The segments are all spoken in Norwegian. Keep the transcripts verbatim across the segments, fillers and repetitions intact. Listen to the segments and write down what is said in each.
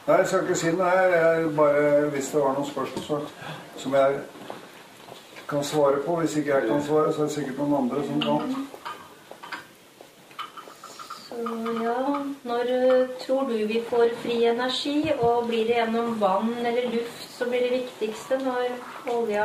Nei, jeg skal ikke si noe her. Jeg bare, hvis det var noen spørsmål som jeg kan svare på. Hvis ikke jeg kan svare, så er det sikkert noen andre som kan. Så ja, når tror du vi får fri energi, og blir det gjennom vann eller luft, så blir det viktigste når olja...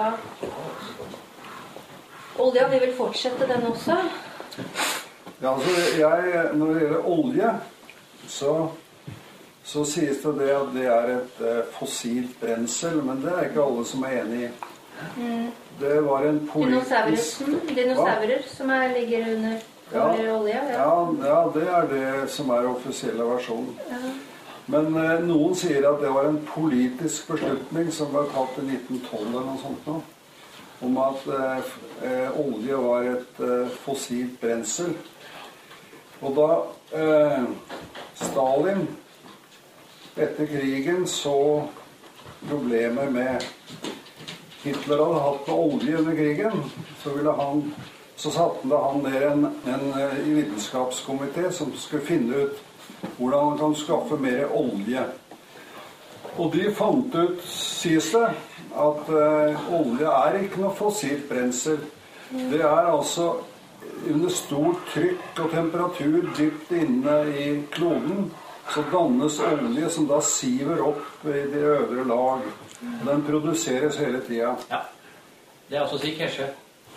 Olja, vi vil fortsette den også? Ja, altså, jeg, når det gjelder olje, så, så sies det det at det er et eh, fossilt brensel, men det er ikke alle som er enig i. Mm. Det var en politisk... Dinosaurer som er, ligger under, under ja, olje, ja. Ja, ja, det er det som er offisielle versjonen. Ja. Men eh, noen sier at det var en politisk beslutning som var tatt i nitten tolv eller noe sånt nå, om at eh, olje var et eh, fossilt brensel. Og da eh, Stalin etter krigen så problemer med Hitler hadde hatt med olje under krigen, så ville han så satte han ned en, en, en vitenskapskomité som skulle finne ut hvordan man kan skaffe mer olje. Og de fant ut, sies det, at eh, olje er ikke noe fossilt brensel. Det er altså under stort trykk og temperatur dypt inne i kloden, så dannes olje som da siver opp i de øvre lag. Den produseres hele tiden. Ja, det er altså å si Keshe.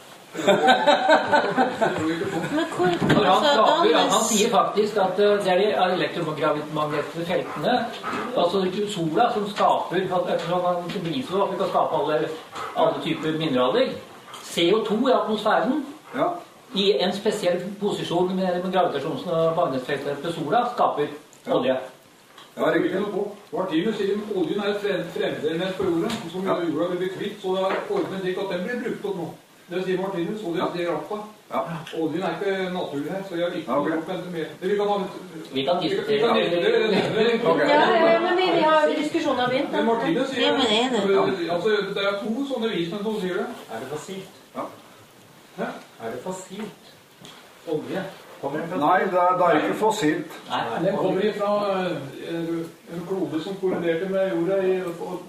han, skaper, han sier faktisk at det er de elektromagnetiske feltene, altså sola, som skaper, han viser at vi kan skape alle, alle typer mineraler. C O to i atmosfæren, ja. I en spesiell posisjon med gravitasjons- og magnetfeltet på sola skaper olje. Ja, riktig. Martinus sier at oljen er et fremmedelement på jorda, som ja. Jorda vil bli kvitt, så det er ordnet slik at den blir brukt opp nå. Det sier Martinus, og det ja. Sier Rappa. Ja. Oljen er ikke naturlig her, så jeg har ikke okay. noe å mer. Vi kan ha Vi kan diskutere det. Ja, men vi, vi har diskusjonen har begynt. Men Martinus sier ja, men er det. Ja. Altså, det er to sånne vismenn som sier det. Er det fossilt? Ja. Hæ? Er det fossilt? Olje? Nei, det er, det er ikke fossilt. Nei, den kommer fra en, en klode som kolliderte med jorda i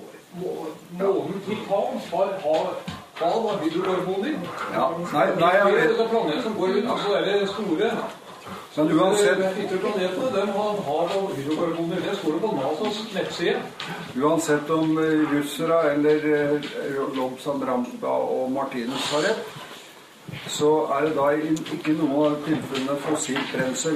månen til Pan. Har, har, Pan var hydrokarboner. Ja, nei, nei, jeg vet. Det er planeter som går ut, så er det store. Men uansett... Ytre planetene, de har, har hydrokarboner. Det står det på NASAs nettside. Uansett om russere eller Lobsang Rampa og Martinus har rett, så er det da ikke noe av tilfellene fossilt brensel.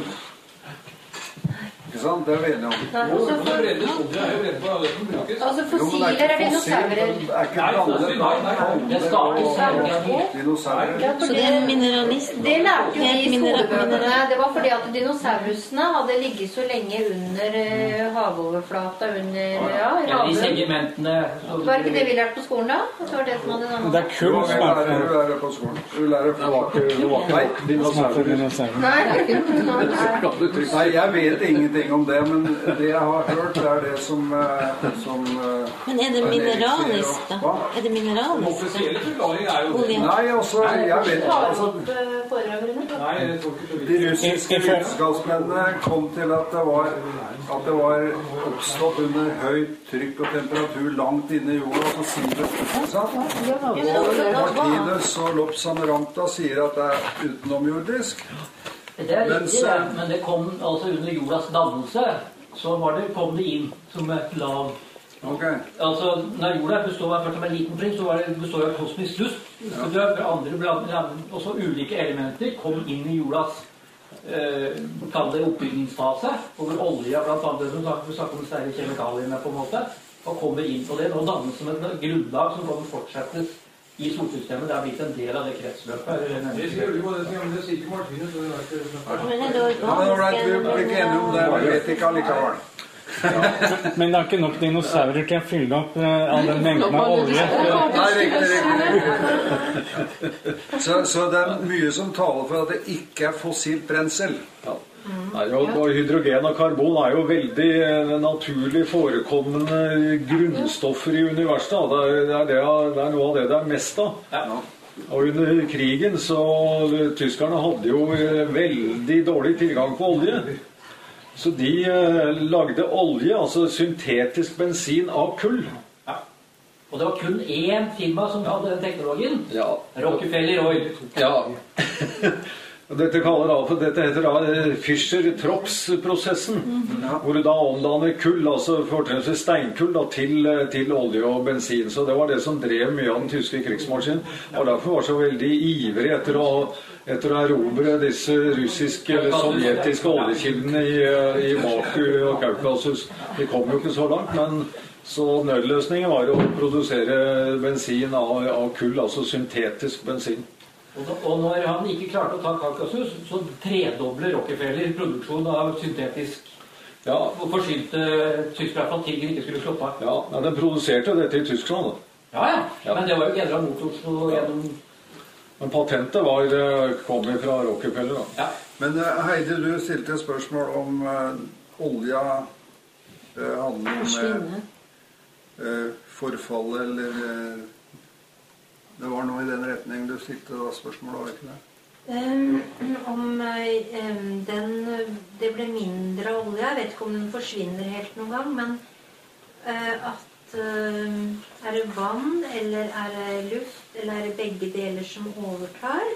Ikke sant? Det er vi enige om. Nei, altså, for... altså fossiler er dinosaurer. Det er ikke blandet. Det starter dinosaurer. Så det er mineralist. Det lærte jo vi i skolebøkene. Det var fordi at dinosaurusene hadde ligget så lenge under uh, havoverflata, under ja, ja, de segmentene. Var ikke det vi lærte på skolen da? Det var det som hadde navnet. Det er kult som er det. Du lærer på skolen. Du lærer på dinosaurer. Nei, det er ikke Nei, jeg vet ingenting om det, men det jeg har hørt er det som, som men er det mineralisk da? Er det mineralisk da? Nei, altså, jeg vet altså, de russiske vitenskapsmennene kom til at det var at det var oppstått under høyt trykk og temperatur langt inne i jorda, og så sier det sant? Og Martinus og Lobsang Rampa sier at det er utenomjordisk. Det er riktig, det, men det kom altså under jordas dannelse, så var det, kom det inn som et lag. Okay. Altså, når jorda består av en liten prins, så var det består av kosmisk luft, så det er andre, også ulike elementer kom inn i jordas eh, kall det oppbygningsfase, hvor olje, blant annet, vi snakker om sterke kjemikaliene på en måte, og kommer inn på det, og dannes som et grunnlag som kommer fortsettes i solsystemet. Det har blitt en del av det kretsløpet. Det sier jo det, men det sier ikke Martinus. Men er det organisk? Vi blir ikke enige om det, vi vet ikke allikevel. Ja. Men det er ikke nok dinosaurer til å fylle opp all den mengden av olje. Nei, riktig, riktig. Så, så det er mye som taler for at det ikke er fossilt brensel. Ja. Nei, og hydrogen og karbon er jo veldig naturlig forekommende grunnstoffer i universet. Det er, det, er det, det er noe av det det er mest av. Ja. Og under krigen så tyskerne hadde jo veldig dårlig tilgang på olje. Så de eh, lagde olje, altså syntetisk bensin av kull. Ja. Og det var kun én firma som hadde den teknologien. Ja. Rockefeller Oil. Ja. Dette, kaller da, for dette heter da Fischer-Tropsch-prosessen, mm. hvor du da omdanner kull, altså fortrinnsvis steinkull, da, til, til olje og bensin. Så det var det som drev mye av den tyske krigsmaskinen, og derfor var så veldig ivrig etter å, etter å erobre disse russiske eller sovjetiske oljekildene i, i Baku og Kaukasus. De kom jo ikke så langt, men så nødløsningen var å produsere bensin av, av kull, altså syntetisk bensin. Og når han ikke klarte å ta Kaukasus, så tredobler Rockefeller produksjonen av syntetisk ja. Og forsynte tyskere fra til de ikke skulle slå av. Ja, ja, den produserte dette i Tyskland da. Ja, ja, ja. Men det var jo General Motors og gjennom... Men patentet var, kom fra Rockefeller da. Ja. Men Heidi, du stilte et spørsmål om uh, olja uh, handler med uh, forfall eller... Uh, Det var noe i den retning du stilte da spørsmålet, var ikke det? Um, om um, den, det ble mindre olje, jeg vet ikke om den forsvinner helt noen gang, men uh, at uh, er det vann, eller er det luft, eller er det begge deler som overtar?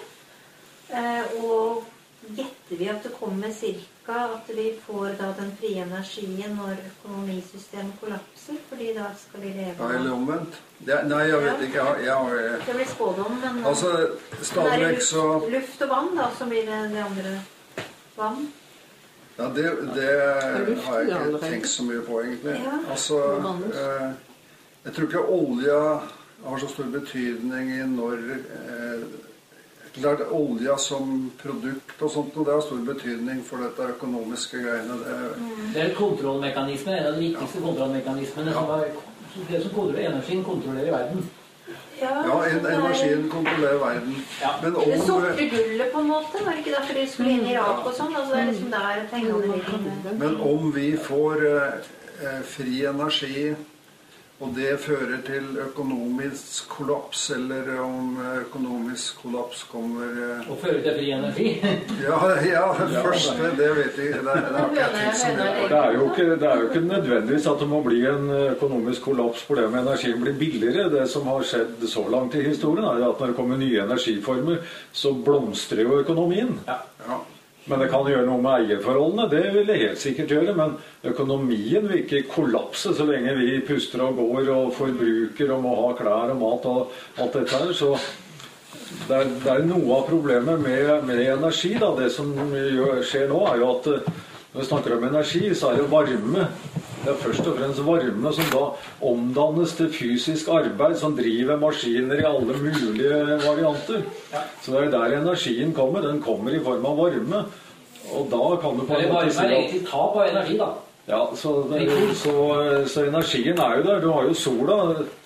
Uh, og gjetter vi at det kommer cirka at vi får da den frie energien når økonomisystemet kollapser, fordi da skal vi leve... Ja, eller omvendt. Det, nei, jeg vet ikke. Jeg, jeg, jeg, det blir spådom, men... Altså, stadig vekk så... Luft, luft og vann da, som blir det, det andre vann. Ja, det, det har jeg ikke tenkt så mye på, egentlig. Ja. Altså, eh, jeg tror ikke olja har så stor betydning i når... Eh, klart, olja som produkt og sånt, og det har stor betydning for dette økonomiske greiene. Det, mm. det er kontrollmekanisme, en av de viktigste kontrollmekanismene ja. som er... Det som kontrollerer energien, kontrollerer verden. Ja, ja en, energien kontrollerer verden. Ja. Men om, det sorte gullet på en måte, var det ikke derfor de skulle inn i Irak og sånn? Altså det er liksom der pengene ligger. Men om vi får eh, fri energi, og det fører til økonomisk kollaps, eller om økonomisk kollaps kommer... Eh... Og fører til fri energi? ja, ja, det første, det vet jeg. Det, det har ikke jeg tenkt så mye på. Det er, jo ikke, det er jo ikke nødvendigvis at det må bli en økonomisk kollaps for det med energien blir billigere. Det som har skjedd så langt i historien er at når det kommer nye energiformer, så blomstrer jo økonomien. Ja, ja. Men det kan gjøre noe med eierforholdene, det vil det helt sikkert gjøre, men økonomien vil ikke kollapse så lenge vi puster og går og forbruker og må ha klær og mat og alt dette her, så det er, det er noe av problemet med, med energi da. Det som gjør, skjer nå er jo at når vi snakker om energi, så er det varme. Det er først og fremst varme som da omdannes til fysisk arbeid som driver maskiner i alle mulige varianter. Så det er der energien kommer. Den kommer i form av varme. Og da kan du på en måte si at... Varme er egentlig tap av energi da. Ja, så, det, så, så energien er jo der. Du har jo sola,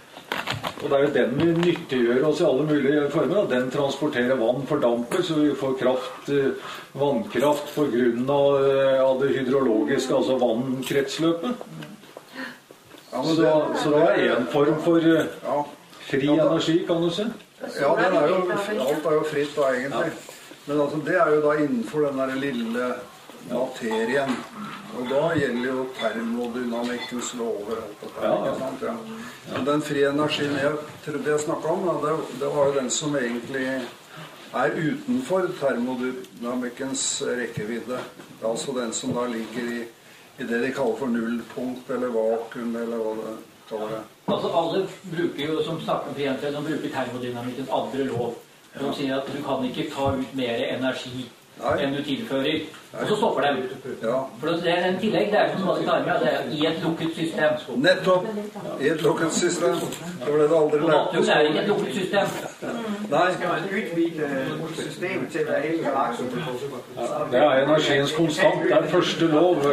og det er jo den vi nyttiggjør oss i alle mulige former. Den transporterer vann, fordamper, så vi får kraft, vannkraft på grunn av, av det hydrologiske, altså vannkretsløpet. Ja, så, det, så det er en form for ja, fri ja, energi, kan du si. Ja, den er jo, alt er jo fritt da, egentlig. Ja. Men altså, det er jo da innenfor den der lille materien. Og da gjelder jo termodynamikkens lover. Alt dette, ja, ikke sant? Ja. Men den frie energien jeg trodde jeg snakket om, da, det, det var jo den som egentlig er utenfor termodynamikkens rekkevidde. Det er altså den som da ligger i, i det de kaller for nullpunkt, eller vakuum, eller hva det kaller det. Altså alle bruker jo, som snakker om fri energi, de bruker termodynamikkens andre lov. De ja. sier at du kan ikke ta ut mer energi Nei. enn du tilfører. Nei. Og så stopper det ut. Ja. For det er en tillegg, det er som man skal ta med, det er i et lukket system. Nettopp! I et lukket system. Det ble det aldri lært. Og det er ikke et lukket system. Nei. Skal man utvide systemet til å være hele galaksen? Det er energiens konstant. Det er første lov.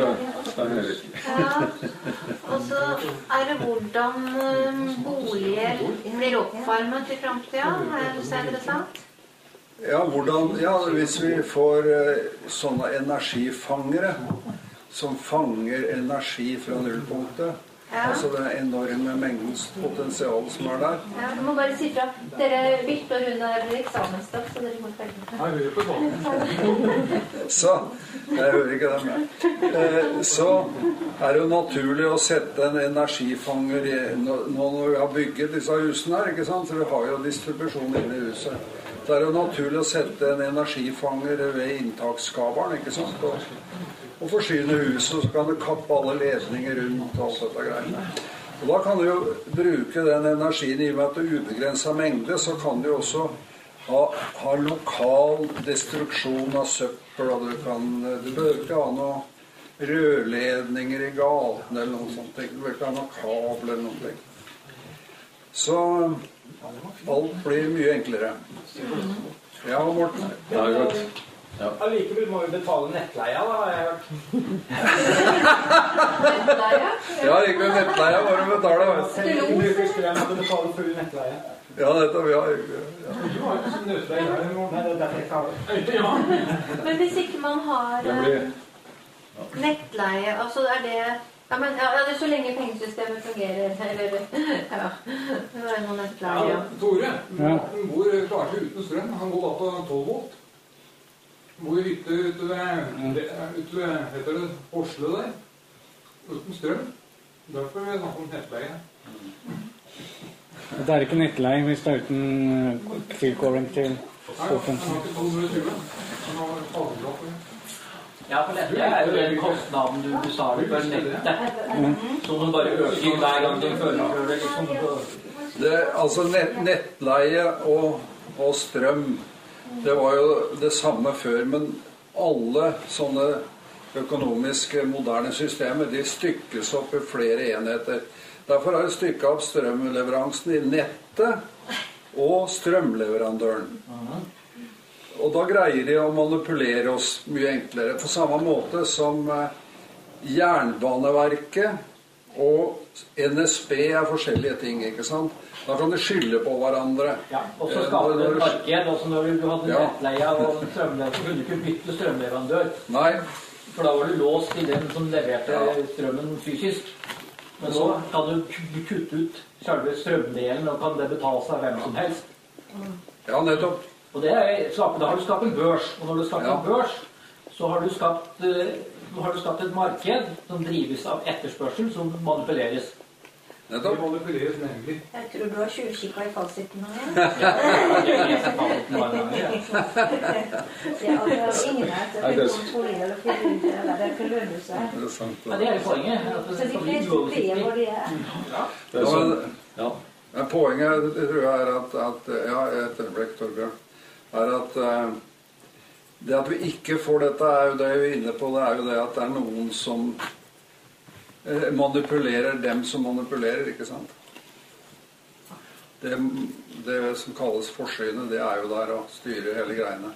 Ja. Og så er det hvordan boliger blir oppvarmet i fremtiden. Er det så interessant? Ja, hvordan, ja, hvis vi får uh, sånne energifangere som fanger energi fra nullpunktet, Ja. Altså det enorme mengdens potensial som er der. Ja, du må bare si fra. Dere Birte og hun er eksamensstopp, så dere må følge med. Jeg hører på sånn. Så, jeg hører ikke dem. Eh, så er det jo naturlig å sette en energifanger i, når vi har bygget disse husene her, ikke sant? Så vi har jo distribusjon inne i huset. Så er det jo naturlig å sette en energifanger ved inntakskabelen, ikke sant? Og, og forsyne huset, og så kan du kappe alle ledninger rundt og alt dette greiene. Og da kan du jo bruke den energien i og med at det er ubegrenset mengde, så kan du jo også ha, ha lokal destruksjon av søppel, og du kan, du bør ikke ha noe rørledninger i gaten eller noe sånt, du bør ikke ha noe kabel eller noe. Så alt blir mye enklere. Ja, Morten. Det er godt. Ja. Allikevel må vi betale nettleia, da, har jeg hørt. Nettleia? Ja, ikke nettleia, bare betale. Selv om du bruker strøm, må du betale full nettleie. Ja, dette vi har ikke. Ja. Du har ikke sånn nødleie der. Nei, det er derfor jeg tar det. Ja. Men hvis ikke man har blir... nettleie, altså er det... Ja, men ja, det er så lenge pengesystemet fungerer, eller... Ja, det var noen nettleie. Ja, Tore, Morten bor klart uten strøm. Han går da på tolv volt. Bor i hytte ute ved, ute ved, heter det, Oslo der, uten strøm. Derfor vil jeg snakke om nettleie. Det er ikke nettleie hvis det er uten tilkobling til åpen. Han har ikke tolv tjue. Han har avdrag for det. Ja, for dette er jo den kostnaden du betaler for nettet. Som du bare øker hver gang du føler det liksom. Det, altså nett, nettleie og, og strøm, det var jo det samme før, men alle sånne økonomiske moderne systemer, de stykkes opp i flere enheter. Derfor er det stykket opp strømleveransen i nettet og strømleverandøren. Og da greier de å manipulere oss mye enklere, på samme måte som Jernbaneverket og N S B er forskjellige ting, ikke sant? Da kan de skylde på hverandre. Ja, og så skaper det et marked. Også når du hadde ja. nettleie og strømleverandør, så kunne du ikke bytte strømleverandør. Nei. For da var du låst til den som leverte ja. strømmen fysisk. Men nå kan du kutte ut selve strømdelen, og kan det betales av hvem som helst. Ja, nettopp. Og det er, da har du skapt en børs. Og når du skaper ja. en børs, så har du skapt, uh, har du skapt et marked som drives av etterspørsel, som manipuleres. Nettopp. Det manipuleres nemlig. Jeg tror du har tjuvkikket i fasiten nå, ja. Ja, det er ingen fasiten nå, ja. Ja, det er ingen her til å kontrollere eller finne ut det der for lønnehuset. Det er sant. Ja, det er poenget. Så de fleste blir hvor de er. Ja, det er sånn. Ja. Men poenget, det tror jeg er at, at ja, et øyeblikk, Torbjørn, er at uh, det at vi ikke får dette, er jo det vi er inne på, det er jo det at det er noen som manipulerer dem som manipulerer, ikke sant? Det, det som kalles forsynet, det er jo der å styre hele greiene.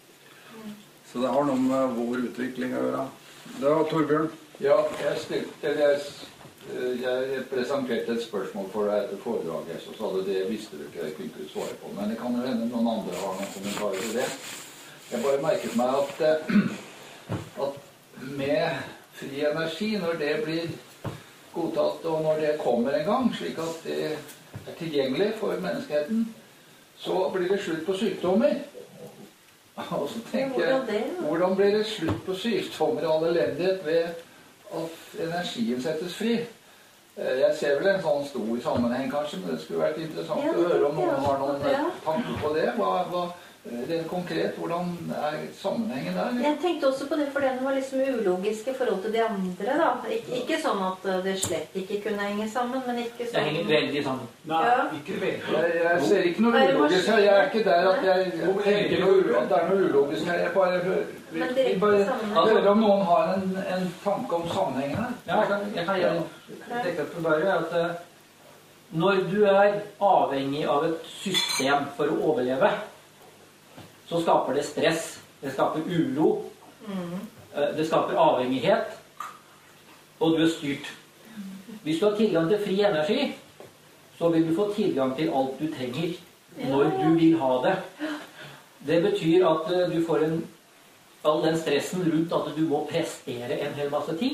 Så det har noe med vår utvikling å gjøre. Det var Torbjørn. Ja, jeg, stilte, jeg, jeg presenterte et spørsmål for deg etter foredraget, så sa du det visste du ikke, jeg kunne ikke svare på, men det kan jo hende noen andre har noen kommentarer til det. Jeg bare merket meg at, at med fri energi, når det blir godtatt, og når det kommer en gang, slik at det er tilgjengelig for menneskeheten, så blir det slutt på sykdommer. Og så tenker jeg, hvordan blir det slutt på sykdommer og all elendighet ved at energien settes fri? Jeg ser vel en sånn stor sammenheng kanskje, men det skulle vært interessant å høre om noen har noen tanker på det. Hva, hva rent konkret, hvordan er sammenhengen der? Jeg tenkte også på det, for den var liksom ulogisk i forhold til de andre, da. Ik ikke sånn at det slett ikke kunne henge sammen, men ikke sånn... Det henger veldig sammen. Nei, ja. ikke veldig. Jeg, jeg ser ikke noe ulogisk her. Jeg er ikke der at jeg tenker noe, at det er noe ulogisk her. Jeg bare hører, jeg bare hører om noen har en, en tanke om sammenhengen her. Ja, jeg kan, jeg kan gjøre et eksempel bare, at uh, når du er avhengig av et system for å overleve, så skaper det stress, det skaper uro, mm. det skaper avhengighet, og du er styrt. Hvis du har tilgang til fri energi, så vil du få tilgang til alt du trenger, når du vil ha det. Det betyr at du får en, all den stressen rundt at du må prestere en hel masse ting,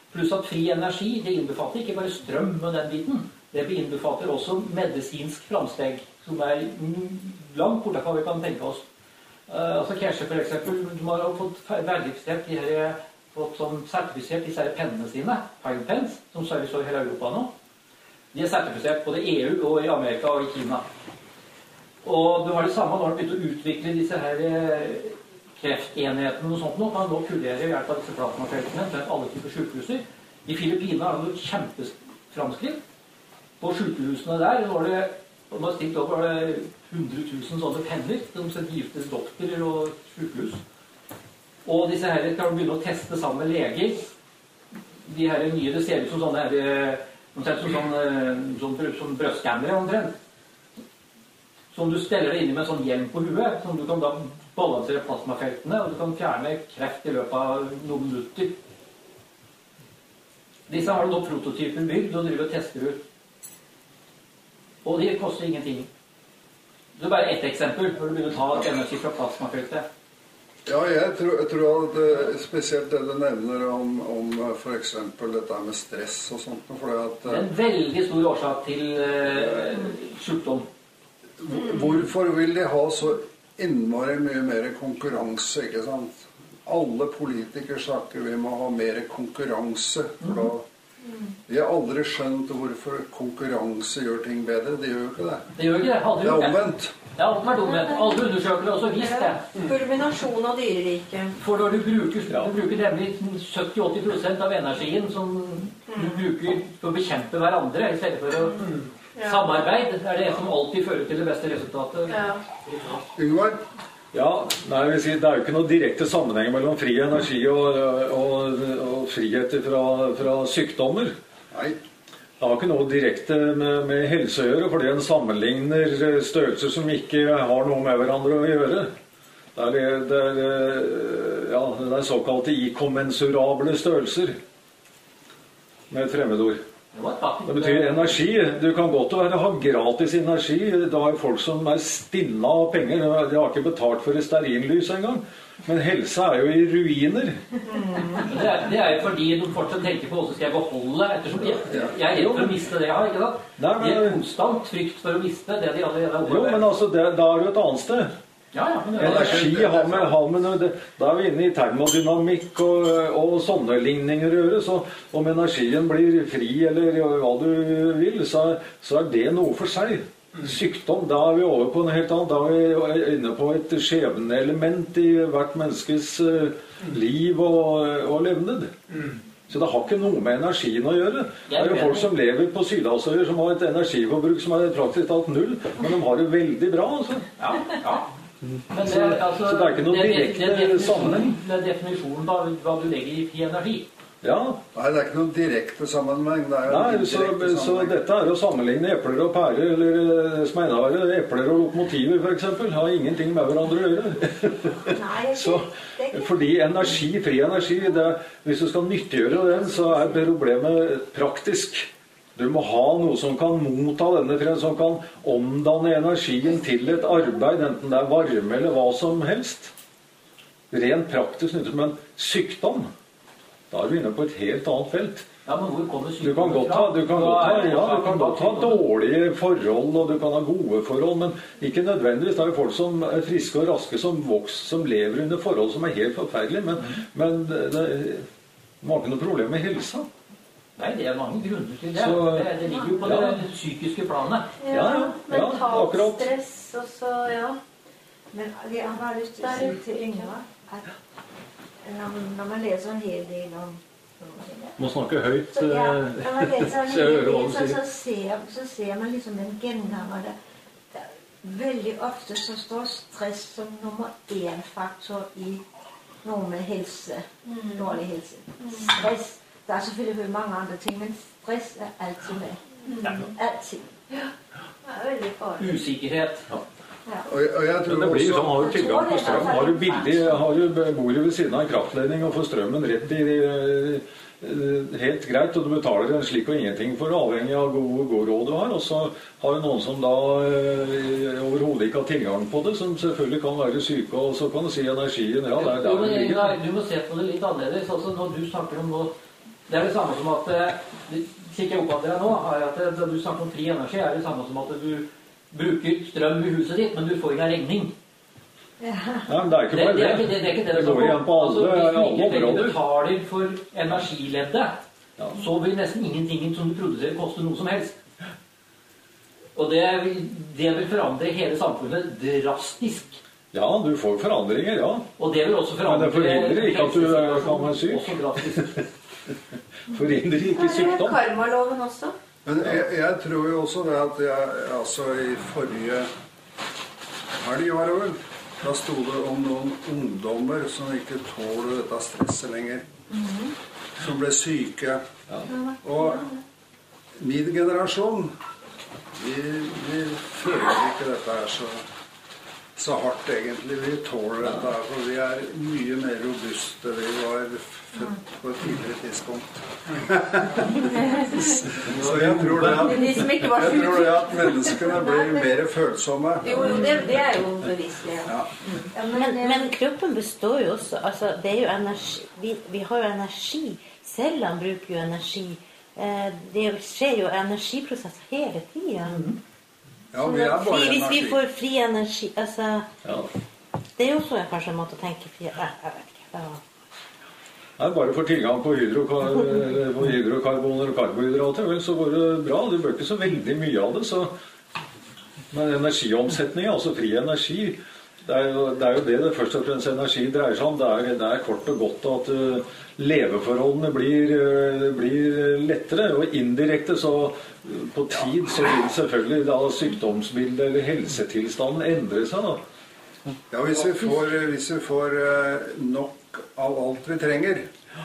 Pluss at fri energi, det innbefatter ikke bare strøm og den biten. Det innbefatter også medisinsk framsteg, som er langt borte fra hva vi kan tenke oss. Uh, altså Kerse for eksempel, de har fått verifisert de her, fått som sertifisert disse her pennene sine, Pine Pens, som serves over hele Europa nå. De er sertifisert både i E U og i Amerika og i Kina. Og det var det samme når de begynte å utvikle disse her kreftenhetene og sånt nå, kan nå kullere i hjelp av disse plasmafeltene til alle typer sykehuser. I Filippinene har de gjort kjempeframskritt. På sykehusene der var det, og man stilt over, var det hundre tusen sånne penner som skal giftes doktorer og sykehus. Og disse her kan begynne å teste sammen med leger. De her nye, det ser ut som sånne her, omtrent som sånn, sånn, sånn brøstskammere omtrent. Som du steller deg inn med en sånn hjelm på huet, som du kan da balansere plasmafeltene, og du kan fjerne kreft i løpet av noen minutter. Disse har nå prototyper bygd og driver og tester ut. Og de koster ingenting. Det er bare ett eksempel når du begynner å ta energi fra plasmafeltet. Ja, jeg tror, jeg tror at det, spesielt det du nevner om, om for eksempel dette med stress og sånt. For at, det er en veldig stor årsak til uh, sykdom. Hvorfor vil de ha så innmari mye mer konkurranse, ikke sant? Alle politikere snakker vi må ha mer konkurranse, for da vi har aldri skjønt hvorfor konkurranse gjør ting bedre. Det gjør jo ikke det. Det gjør ikke det. Hadde det er omvendt. Det har alltid vært omvendt. Alle undersøkere har også vist det. Kulminasjon av dyrerike. For når du bruker, du bruker nemlig sytti til åtti prosent av energien som du bruker for å bekjempe hverandre, i stedet for å ja. Samarbeid, er det som alltid fører til det beste resultatet. Ja. Yngvar? Ja, nei, jeg vil si, det er jo ikke noe direkte sammenheng mellom fri energi og, og, og frihet fra, fra sykdommer. Nei. Det har ikke noe direkte med, med helse å gjøre, fordi en sammenligner størrelser som ikke har noe med hverandre å gjøre. Det er, det er, ja, det er såkalte ikkommensurable størrelser, med et fremmedord. Det betyr energi. Du kan godt være, ha gratis energi. Det er folk som er stinna av penger. De har ikke betalt for et stearinlys engang. Men helse er jo i ruiner. Mm. Det, er, det er jo fordi du fortsatt tenker på hvordan skal jeg beholde, ettersom jeg, jeg er redd for å miste det jeg har, ikke sant? Nei, men, det er konstant frykt for å miste det de allerede har overlevet. Jo, men altså, det, da er du et annet sted. Ja, ja, men energi har med, har med det, da er vi inne i termodynamikk og, og sånne ligninger å gjøre, så om energien blir fri eller hva du vil, så, så er det noe for seg. Sykdom, da er vi over på en helt annen, da er vi inne på et skjebneelement i hvert menneskes uh, liv og, og levned. Så det har ikke noe med energien å gjøre. Det er jo folk som lever på Sydhavsøyer som har et energiforbruk som er praktisk talt null, men de har det veldig bra, altså. Ja, ja. Men det, så, altså, så det er ikke noe direkte sammenheng. Det er definisjonen da, hva du legger i fri energi. Ja. Nei, det er ikke noen direkte sammenheng. Det er jo Nei, direkte så, sammenheng. så dette er å sammenligne epler og pærer, eller som enda være epler og lokomotiver for eksempel, har ingenting med hverandre å gjøre. Nei, så, fordi energi, fri energi, det, hvis du skal nyttiggjøre den, så er problemet praktisk. Du må ha noe som kan motta denne freden, som kan omdanne energien til et arbeid, enten det er varme eller hva som helst. Rent praktisk nyttig, men sykdom, da er du inne på et helt annet felt. Ja, men hvor kommer du kan godt ha, du kan godt ha, ja, du kan godt ha dårlige forhold, og du kan ha gode forhold, men ikke nødvendigvis. Det er jo folk som er friske og raske, som vokser, som lever under forhold som er helt forferdelige, men, men det, det, det har ikke noe problem med helsa. Nei, det er mange grunner til det. Så, det, det ligger jo på ja. det psykiske planet. Ja, ja, ja, mentalt ja, stress og så, ja. Men jeg har bare lyst til å si til Yngvar at når, når man leser en hel del om må snakke høyt. Så, ja, når man leser en så, hel del, så, så, ser, så ser man liksom en genganger det. Veldig ofte så står stress som nummer én faktor i noe med helse, mm. dårlig helse. Stress. Det er selvfølgelig mange andre ting, men stress er alltid med. Mm. Alltid. Ja. Det er veldig farlig. Usikkerhet. Ja. Ja. Og jeg, og jeg tror men det blir også, sånn, har du tilgang på strøm, har du billig, har du bor ved siden av en kraftledning og får strømmen rett i helt greit, og du betaler en slik og ingenting for avhengig av god, god råd du har, og så har du noen som da øh, overhodet ikke har tilgang på det, som selvfølgelig kan være syke, og så kan du si energien, ja, det er der det ligger. Du må se på det litt annerledes, altså når du snakker om noe Det er det samme som at slik jeg oppfatter deg nå, er at da du snakker om fri energi, er det samme som at du bruker strøm i huset ditt, men du får ikke en regning. Ja, men det er ikke bare det. Det, det, det, det er ikke det det, det går igjen på alle, altså, hvis du ikke alle penger betaler for energileddet, ja. Så vil nesten ingenting som du produserer koste noe som helst. Og det vil, det vil forandre hele samfunnet drastisk. Ja, du får forandringer, ja. Og det vil også forandre... Men det forhindrer ikke at du kan være syk. Også drastisk. Forhindrer ikke sykdom. Karmaloven også. Men jeg, jeg tror jo også det at jeg, altså i forrige helg var det vel, da stod det om noen ungdommer som ikke tåler dette stresset lenger. Mm-hmm. Som ble syke. Ja. Og min generasjon, vi, vi føler ikke dette her så, så hardt egentlig. Vi tåler dette her, for vi er mye mer robuste. Vi var født på et tidligere tidspunkt. Så jeg tror det at, jeg tror det at menneskene blir mer følsomme. Jo, det, det er jo beviselig. Ja. Ja. Men, men kroppen består jo også, altså det er jo energi, vi, vi har jo energi, cellene bruker jo energi, eh, det skjer jo energiprosess hele tiden. Mm-hmm. Ja, vi er bare fri, energi. Hvis vi får fri energi, altså, ja. Det er jo også kanskje en måte å tenke fri, jeg vet ikke, ja. Nei, bare for tilgang på, hydrokar på hydrokarboner og karbohydrater, vel, så går det bra. Du bør ikke så veldig mye av det, så... Men energiomsetning, altså fri energi, det er, jo, det er jo det det først og fremst energi dreier seg om. Det er, det er kort og godt at uh, leveforholdene blir, uh, blir lettere, og indirekte så uh, på tid så vil selvfølgelig da sykdomsbildet eller helsetilstanden endre seg da. Ja, hvis vi får, hvis vi får uh, nok av alt vi trenger,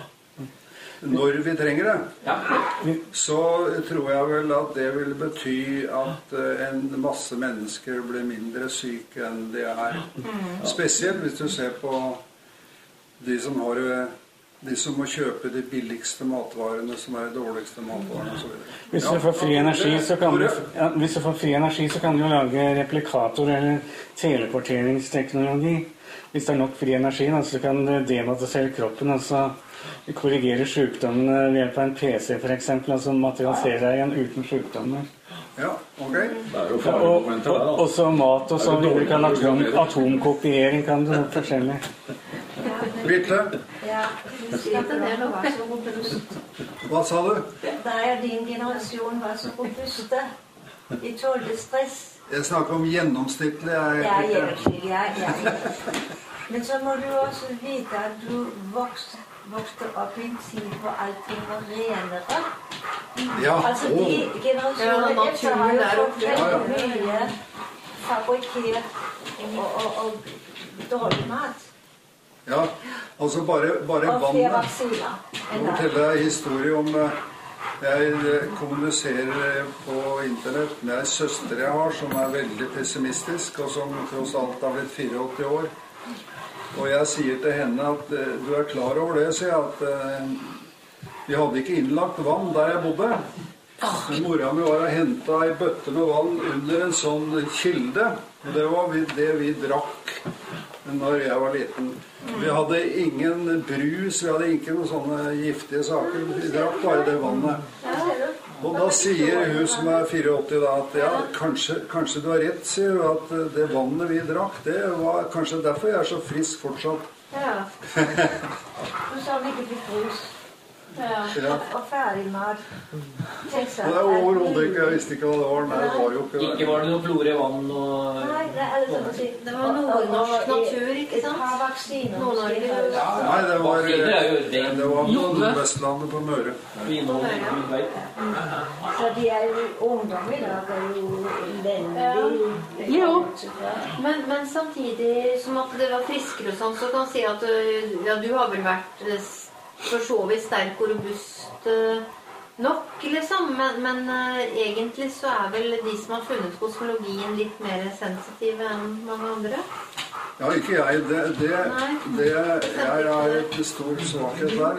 når vi trenger det, så tror jeg vel at det vil bety at en masse mennesker blir mindre syke enn de er. Spesielt hvis du ser på de som har de som må kjøpe de billigste matvarene, som er de dårligste matvarene og så videre. Hvis du får fri energi, så kan du, ja, hvis du får fri energi, så kan du lage replikator eller teleporteringsteknologi. Hvis det er nok fri energi, så kan du dematisere kroppen, altså korrigere sykdommene ved hjelp av en P C for eksempel, altså materialisere deg igjen uten sykdommer. Ja, ok. Det er jo ja, og, og, og så mat og så videre kan atom, atomkopiering kan du forskjellig. Birte? Ja, du sier at det var så robust. Hva sa du? Da er din generasjon var så robuste. De tålte stress. Jeg snakker om gjennomsnittlig. Jeg, ja, gjennomsnittlig, ja, ja. Men så må du også vite at du vokste, vokste opp i en tid hvor allting var renere. Ja. Altså de generasjoner ja, etter har jo fått veldig mye fabrikkert og, og, og dårlig mat. Ja, altså bare, bare og vannet. flere vaksiner. Jeg må fortelle deg en historie om... Jeg kommuniserer på internett med en søster jeg har som er veldig pessimistisk og som tross alt har blitt åttifire år. Og jeg sier til henne at du er klar over det, sier jeg, at uh, vi hadde ikke innlagt vann der jeg bodde. Men mora mi var og hentet en bøtte med vann under en sånn kilde. Og det var det vi drakk når jeg var liten. Vi hadde ingen brus, vi hadde ikke noen sånne giftige saker. Vi drakk bare det vannet. Og da sier hun som er åttifire da at ja, kanskje, kanskje du har rett, sier hun, at det vannet vi drakk, det var kanskje derfor jeg er så frisk fortsatt. Ja. Du sa vi ikke fikk brus. Ja. Ja. Og ferdig mat. Det er overhodet ikke, jeg visste ikke hva det var. Nei, det var jo ikke det. Ikke var det noe flore vann og... Nei, det er sånn å si. Det var nordnorsk natur, ikke sant? Et par vaksiner. Nei, det var, det var på Nordvestlandet på Møre. Så de er jo ungdom i dag, det er jo veldig... Jo, men, men samtidig som at det var friskere og sånn, så kan jeg si at ja, du har vel vært... for så vidt sterk og robust uh, nok, liksom. Men, men uh, egentlig så er vel de som har funnet kosmologien litt mer sensitive enn mange andre. Ja, ikke jeg. Det, det, det jeg er et stor svakhet der.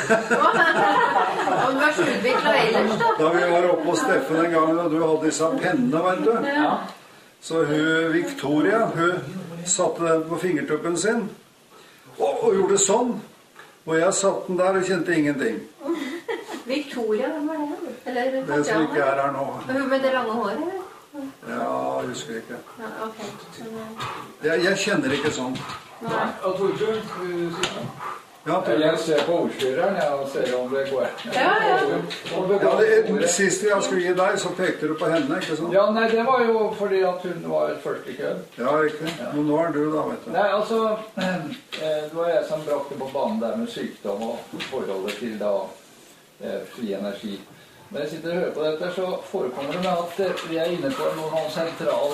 Og du er så utviklet ellers, da. Da vi var oppe hos Steffen en gang, og du hadde disse pennene, vet du. Ja. Så hun, Victoria, hun satte den på fingertuppen sin, og, og gjorde sånn. Og jeg satt den der og kjente ingenting. Victoria, hvem var det? Eller Det som ikke er her nå. Hun med det lange håret, eller? Ja, jeg husker ikke. Ja, ok. Jeg, jeg kjenner ikke sånn. Nei. Og Torbjørn, sier Ja, Jeg ser på ordstyreren, jeg, og ser om det går. Ja, ja. Ja, det, sist jeg skulle gi deg, så pekte du på henne, ikke sant? Ja, nei, det var jo fordi at hun var først i køen. Ja, riktig. Men nå er du da, vet du. Nei, altså, det var jeg som brakte på banen der med sykdom og forholdet til da eh, fri energi. Når jeg sitter og hører på dette, så forekommer det med at vi er inne på noe sentral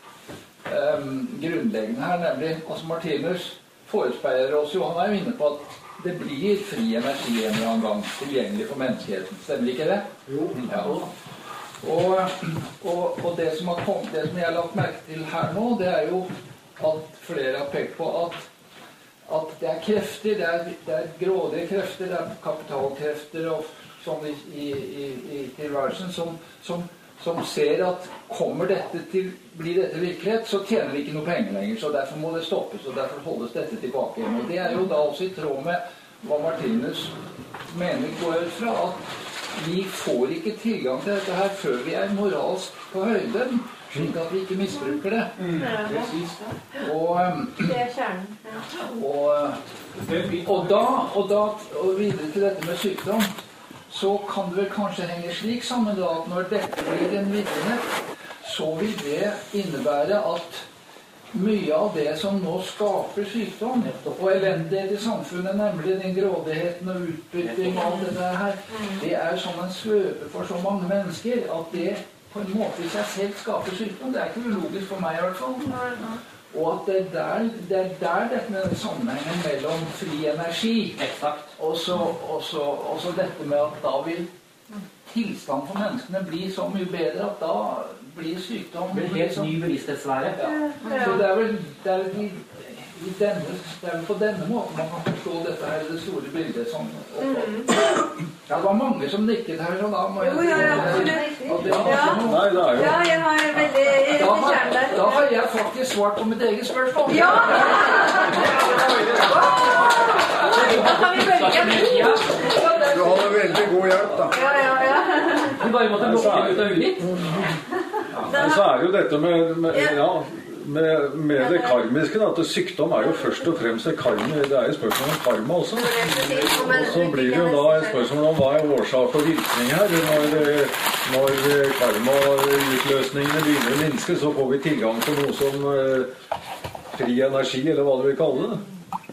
eh, grunnleggende her, nemlig altså Martinus forespeiler oss jo, han er jo inne på at det blir fri energi en eller annen gang tilgjengelig for menneskeheten. Stemmer ikke det? Jo. Ja. Og, og, og det som har kommet, det som jeg har lagt merke til her nå, det er jo at flere har pekt på at, at det er krefter, det er, det er grådige krefter, det er kapitalkrefter og sånn i, i, i, i tilværelsen som, som som ser at kommer dette til, blir dette virkelighet, så tjener vi ikke noe penger lenger, så derfor må det stoppes, og derfor holdes dette tilbake. Og det er jo da også i tråd med hva Martinus mener går ut fra, at vi får ikke tilgang til dette her før vi er moralsk på høyden, slik at vi ikke misbruker det. Mm. Og, det er kjernen. Ja. Og, og, da, og da, og videre til dette med sykdom, så kan det vel kanskje henge slik sammen da, at når dette blir en virkelighet, så vil det innebære at mye av det som nå skaper sykdom og elendighet i samfunnet, nemlig den grådigheten og utbytting og alt dette her, det er som en svøpe for så mange mennesker at det på en måte i seg selv skaper sykdom. Det er ikke ulogisk for meg i hvert fall. Og at det er der, det er der dette med sammenhengen mellom fri energi og så, og, så, og så dette med at da vil tilstand for menneskene bli så mye bedre at da blir sykdom Det blir helt ny bevissthetslære. Ja. Så det er vel, det er vel i, i denne, det er vel på denne måten man kan forstå dette her, det store bildet som opphold. Ja, det var mange som nikket her, så da må jeg... Jo, ja, ja, absolutt. Ja. Nei, det er jo... Ja, jeg har veldig Da har, kjern der. da har jeg faktisk svart på mitt eget spørsmål. Ja! Da kan vi velge. Du hadde veldig god hjelp, da. Ja, ja, ja. Du bare måtte lukke ut av huet ditt. Men så er det jo dette med, med, ja, med, med det karmiske, da, at sykdom er jo først og fremst et karma. Det er jo spørsmål om karma også. Og så blir det jo da et spørsmål om hva er årsak og virkning her. Når, når karma-utløsningene begynner å minske, så får vi tilgang til noe som uh, fri energi, eller hva du vil kalle det.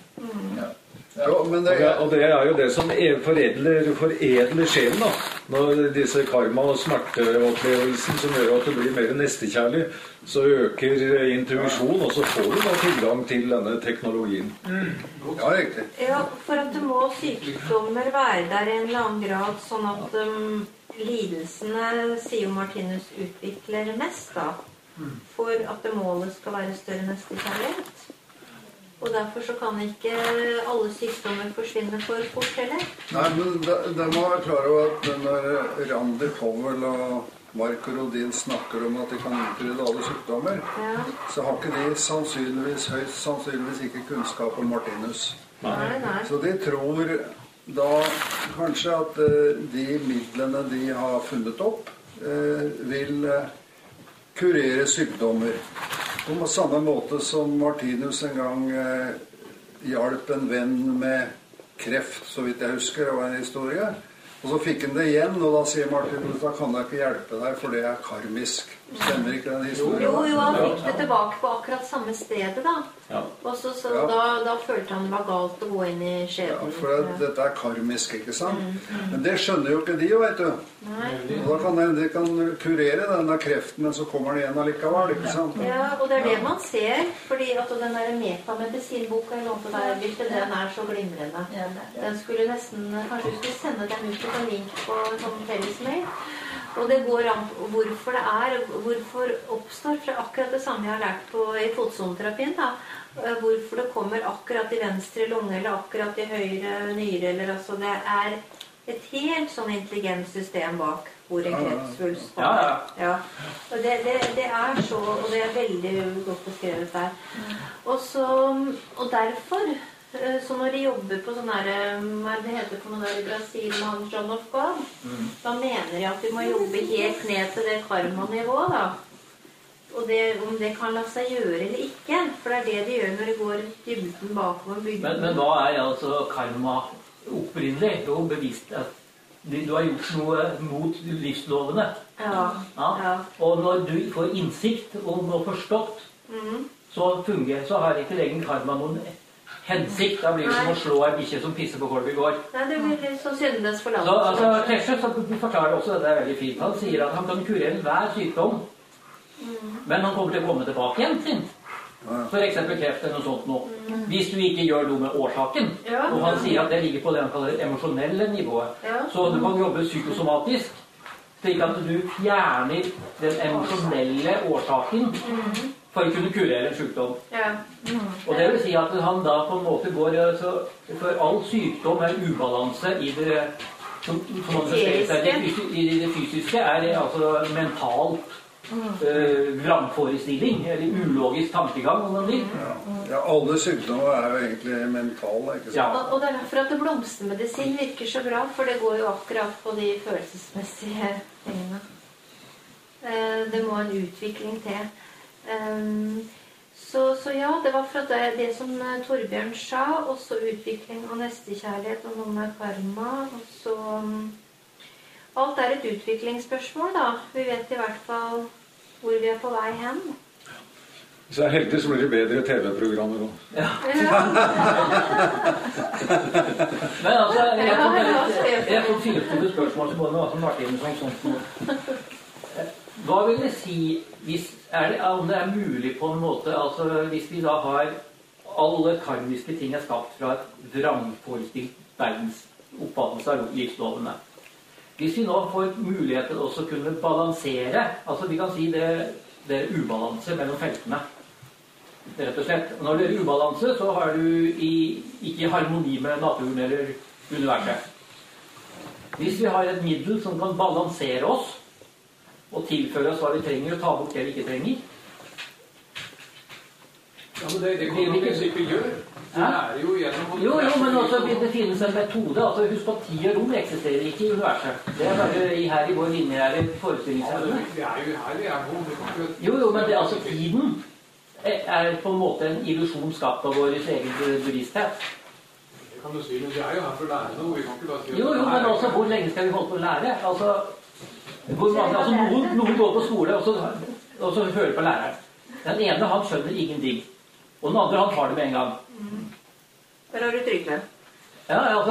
Ja, men det, og, det, og det er jo det som foredler, foredler sjelen da. Når disse karma- og smerteopplevelsen som gjør at det blir mer nestekjærlig, så øker intuisjon, og så får du da tilgang til denne teknologien. Mm. Ja, riktig. Ja, for at det må sykdommer være der i en eller annen grad, sånn at um, lidelsene, sier Martinus, utvikler mest da, for at det målet skal være større nestekjærlighet. Og derfor så kan ikke alle sykdommer forsvinne for fort heller. Nei, men det, det må være klar over at når Randi Powell og Mark Rodin snakker om at de kan utrydde alle sykdommer, ja. Så har ikke de sannsynligvis, høyst sannsynligvis ikke kunnskap om Martinus. Nei, nei. Så de tror da kanskje at de midlene de har funnet opp, vil kurere sykdommer. På samme måte som Martinus en gang eh, hjalp en venn med kreft, så vidt jeg husker, det var en historie. Og så fikk han det igjen, og da sier Martinus, da kan jeg ikke hjelpe deg, for det er karmisk. Stemmer ikke den historien? Jo, jo, han fikk det tilbake på akkurat samme stedet da. Ja. Og så, så ja. da, da følte han det var galt å gå inn i skjeden. Ja, for det, ja. Dette er karmisk, ikke sant? Mm, mm. Men det skjønner jo ikke de, vet du. Nei. Og da kan de, de kan kurere denne kreften, men så kommer den igjen allikevel, ikke sant? Ja, og det er det man ser, fordi at den der metamedisinboka jeg lånte der, Birte, den er så glimrende. Den skulle nesten, kanskje vi skulle sende den ut på en link på en sånn fellesmail. Og det går an på hvorfor det er, hvorfor oppstår, for akkurat det samme jeg har lært på i fotsoneterapien da, hvorfor det kommer akkurat i venstre lunge, eller akkurat i høyre nyre, eller altså det er et helt sånn intelligent system bak hvor en kreftsvulst kommer. Ja, ja. Ja. Og det, det, det er så, og det er veldig godt beskrevet der. Og, så, og derfor Eh, Så når de jobber på sånn her, eh, hva er det det heter for noe der i Brasil med han John of God, Mm. da mener de at vi må jobbe helt ned til det karmanivået, da. Og det, om det kan la seg gjøre eller ikke, for det er det de gjør når de går dybden bakom og bygger. Men, men hva er altså karma opprinnelig? Jo, bevisst at du har gjort noe mot livslovene. Ja, Ja. ja. Og når du får innsikt og og forstått, Mhm. så fungerer, så har ikke lenger karma noen hensikt. Da blir det som å slå en bikkje som pisser på gulvet i går. Nei, det blir litt så syndenes Så forlatelse. altså, Tesje så forklarer også dette er veldig fint. Han sier at han kan kurere enhver sykdom, men han kommer til å komme tilbake igjen sin. For eksempel kreft eller noe sånt nå. Hvis du ikke gjør noe med årsaken. Ja. Og han sier at det ligger på det han kaller det emosjonelle nivået. Ja. Så du kan jobbe psykosomatisk, slik at du fjerner den emosjonelle årsaken for å kunne kurere en sykdom. Ja. Og det vil si at han da på en måte går altså, for all sykdom er ubalanse i det som, som man beskriver seg, det fysi- i det fysiske er altså mental eh, vrangforestilling, eller ulogisk tankegang, om man vil. Ja, alle sykdommer er jo egentlig mentale, ikke sant? Ja. Og, og det er derfor at blomstermedisin virker så bra, for det går jo akkurat på de følelsesmessige tingene. Eh, Det må en utvikling til. Um, så, så ja, det var fra det, det som eh, Torbjørn sa, også utvikling og nestekjærlighet og noe med karma, og så um, alt er et utviklingsspørsmål, da. Vi vet i hvert fall hvor vi er på vei hen. Hvis jeg er heldig, så blir det bedre T V-programmer òg. Ja. Ja. Men altså, jeg får et- jeg får fire spørsmål til både Martin Martinsen og sånt noe. Hva vil det si hvis, er det, om det er mulig på en måte, altså hvis vi da har alle karmiske ting er skapt fra et vrangforestilt verdens oppfattelse av livslovene. Hvis vi nå får mulighet til også å kunne balansere, altså vi kan si det, det er ubalanse mellom feltene, rett og slett. Når det er ubalanse, så har du i, ikke harmoni med naturen eller universet. Hvis vi har et middel som kan balansere oss, og tilføre oss hva vi trenger, og ta bort det vi ikke trenger. Ja, men det, det kan man i prinsippet gjøre. Det er jo gjennom... Jo, jo, men også det finnes en metode. Altså, husk på tid og rom eksisterer ikke i universet. Det er bare i, her i vår lineære forestillingsevne. Det er jo her vi er på. Det kan ikke... Jo, jo, men det, altså, tiden er på en måte en illusjon skapt av vår egen bevissthet. Det kan du si, men vi er jo her for å lære noe. Vi kan ikke bare si... Jo, jo, men også, hvor lenge skal vi holde på å lære? Altså, hvor mange, altså noen, noen går på skole, og så, og så hører på læreren. Den ene, han skjønner ingenting. Og den andre, han tar det med en gang. Der har du Trygve. Ja, altså,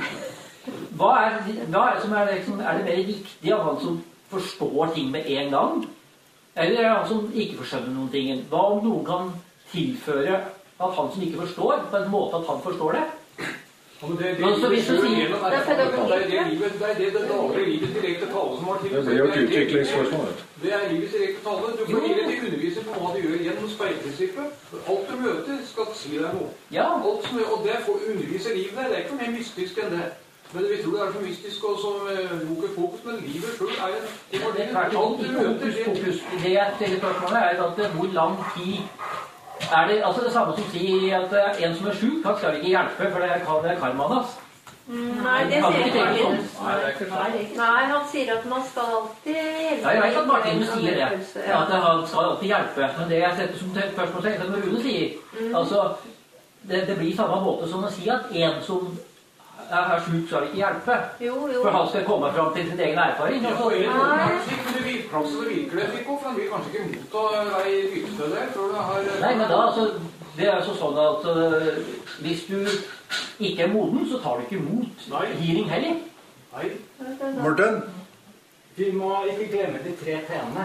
hva er, hva er, det som er, liksom, er det mer viktig av han som forstår ting med en gang? Eller er det han som ikke forskjønner noen ting? Hva om noen kan tilføre at han som ikke forstår, på en måte at han forstår det? Ja, men det, det, Men så hvis du det, sier- det, er det livet, det er det det daglige livets direkte tale som har til. Det blir jo et utviklingsspørsmål. vet du. Det er livets direkte tale. Du får hele til underviser på hva du gjør gjennom speilprinsippet. Alt du møter skal si deg noe. Ja. Alt som, og det får undervise livet der. Det er ikke noe mer mystisk enn det. Men vi tror det er så mystisk og som eh, hokus pokus, men livet selv er en... Det var Det det, er klart, alt du ikke møter, fokus, det... fokus. Det jeg stiller spørsmålet er at det- hvor lang tid er det, altså det samme som sier at eh, en som er syk, han skal ikke hjelpe, for det er, det er karmaen hans. Nei, det Han sier kan ikke tenke Martin. sånn. Nei, det er ikke sant. Nei, han sier at man skal alltid hjelpe. Ja, jeg vet at Martin sier det, Ja. at han skal alltid hjelpe, men det jeg setter som spørsmålstegn, det Rune sier, altså, det, det blir samme måte som å si at en som er syk skal ikke hjelpe, Jo, jo. for han skal komme fram til sin egen erfaring. Ja, på Altså. en måte kanskje ikke, men det virker, kanskje det virker det, Fikko, for han vil kanskje ikke motta deg ytelse der, tror du har... Nei, men da, altså, det er jo sånn at uh, hvis du ikke er moden, så tar du ikke imot Nei. healing heller. Nei. Morten? Vi må ikke glemme de tre T-ene.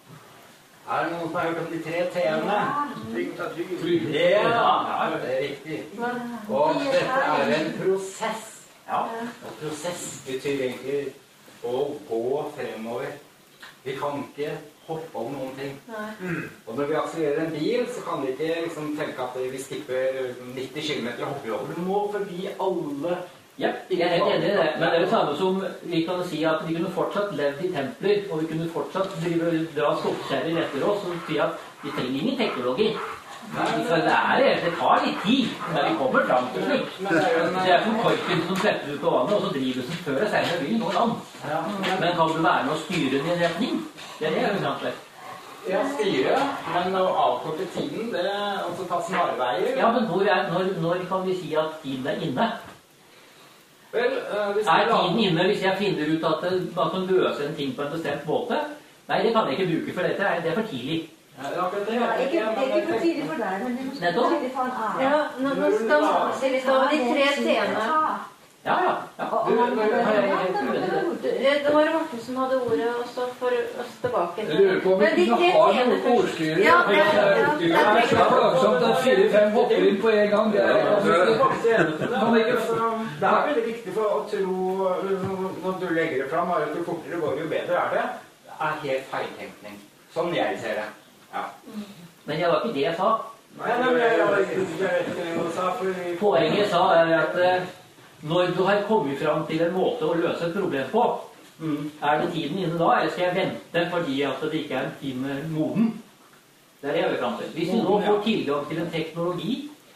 Er det noen som har hørt om de tre T-ene? Ja, ja, det er riktig. Og dette er en prosess. Ja, og prosess betyr egentlig å gå fremover. Vi kan ikke hoppe om noen ting. Nei. Og når vi akselererer en bil, så kan vi ikke liksom tenke at vi skipper nitti kilometer og hopper over. Det må forbi alle. Ja, jeg er helt enig i det, men det er det samme som vi kan si at vi kunne fortsatt levd i templer, og vi kunne fortsatt drive, dra skottkjerrer etter oss, og si at vi trenger ingen teknologi. Så det er det tar litt tid, men vi kommer fram til slutt. Det er som korken som setter ut på vannet, og så drivhusen før og senere vil nå land. Men kan du være med å styre den i en retning? Det er det jeg vil Ja, styre, men å avkorte tiden, det er altså ta snarveier. Ja, men hvor er, når, når kan vi si at tiden er inne? Vel, uh, hvis er tiden inne hvis jeg finner ut at man kan løse en ting på en bestemt måte? Nei, det kan jeg ikke bruke, for dette er, det er for tidlig. Ja, det er akkurat det. Det er ikke, det er ikke for tidlig for deg, men det er for tidlig for en annen. Ja, nå, nå skal vi ta de tre t-ene. Ja, ja. ja. Det var Morten som hadde ordet, og så får oss tilbake. Jeg lurer på om vi kunne ha noe ordstyre. Ja, det er så plagsomt at fire-fem hopper inn på en gang. Det er veldig viktig for å tro, når du legger det fram, at jo fortere går, jo bedre er det. Det er helt feiltenkning. Sånn jeg ser det. Ja. Men det var ikke det jeg sa. Nei, nei, men jeg vet ikke hva jeg sa. Poenget jeg sa er at når du har kommet fram til en måte å løse et problem på, mm. er det tiden inne da, eller skal jeg vente fordi at det ikke er en time moden? Det er det jeg vil fram til. Hvis vi nå får tilgang til en teknologi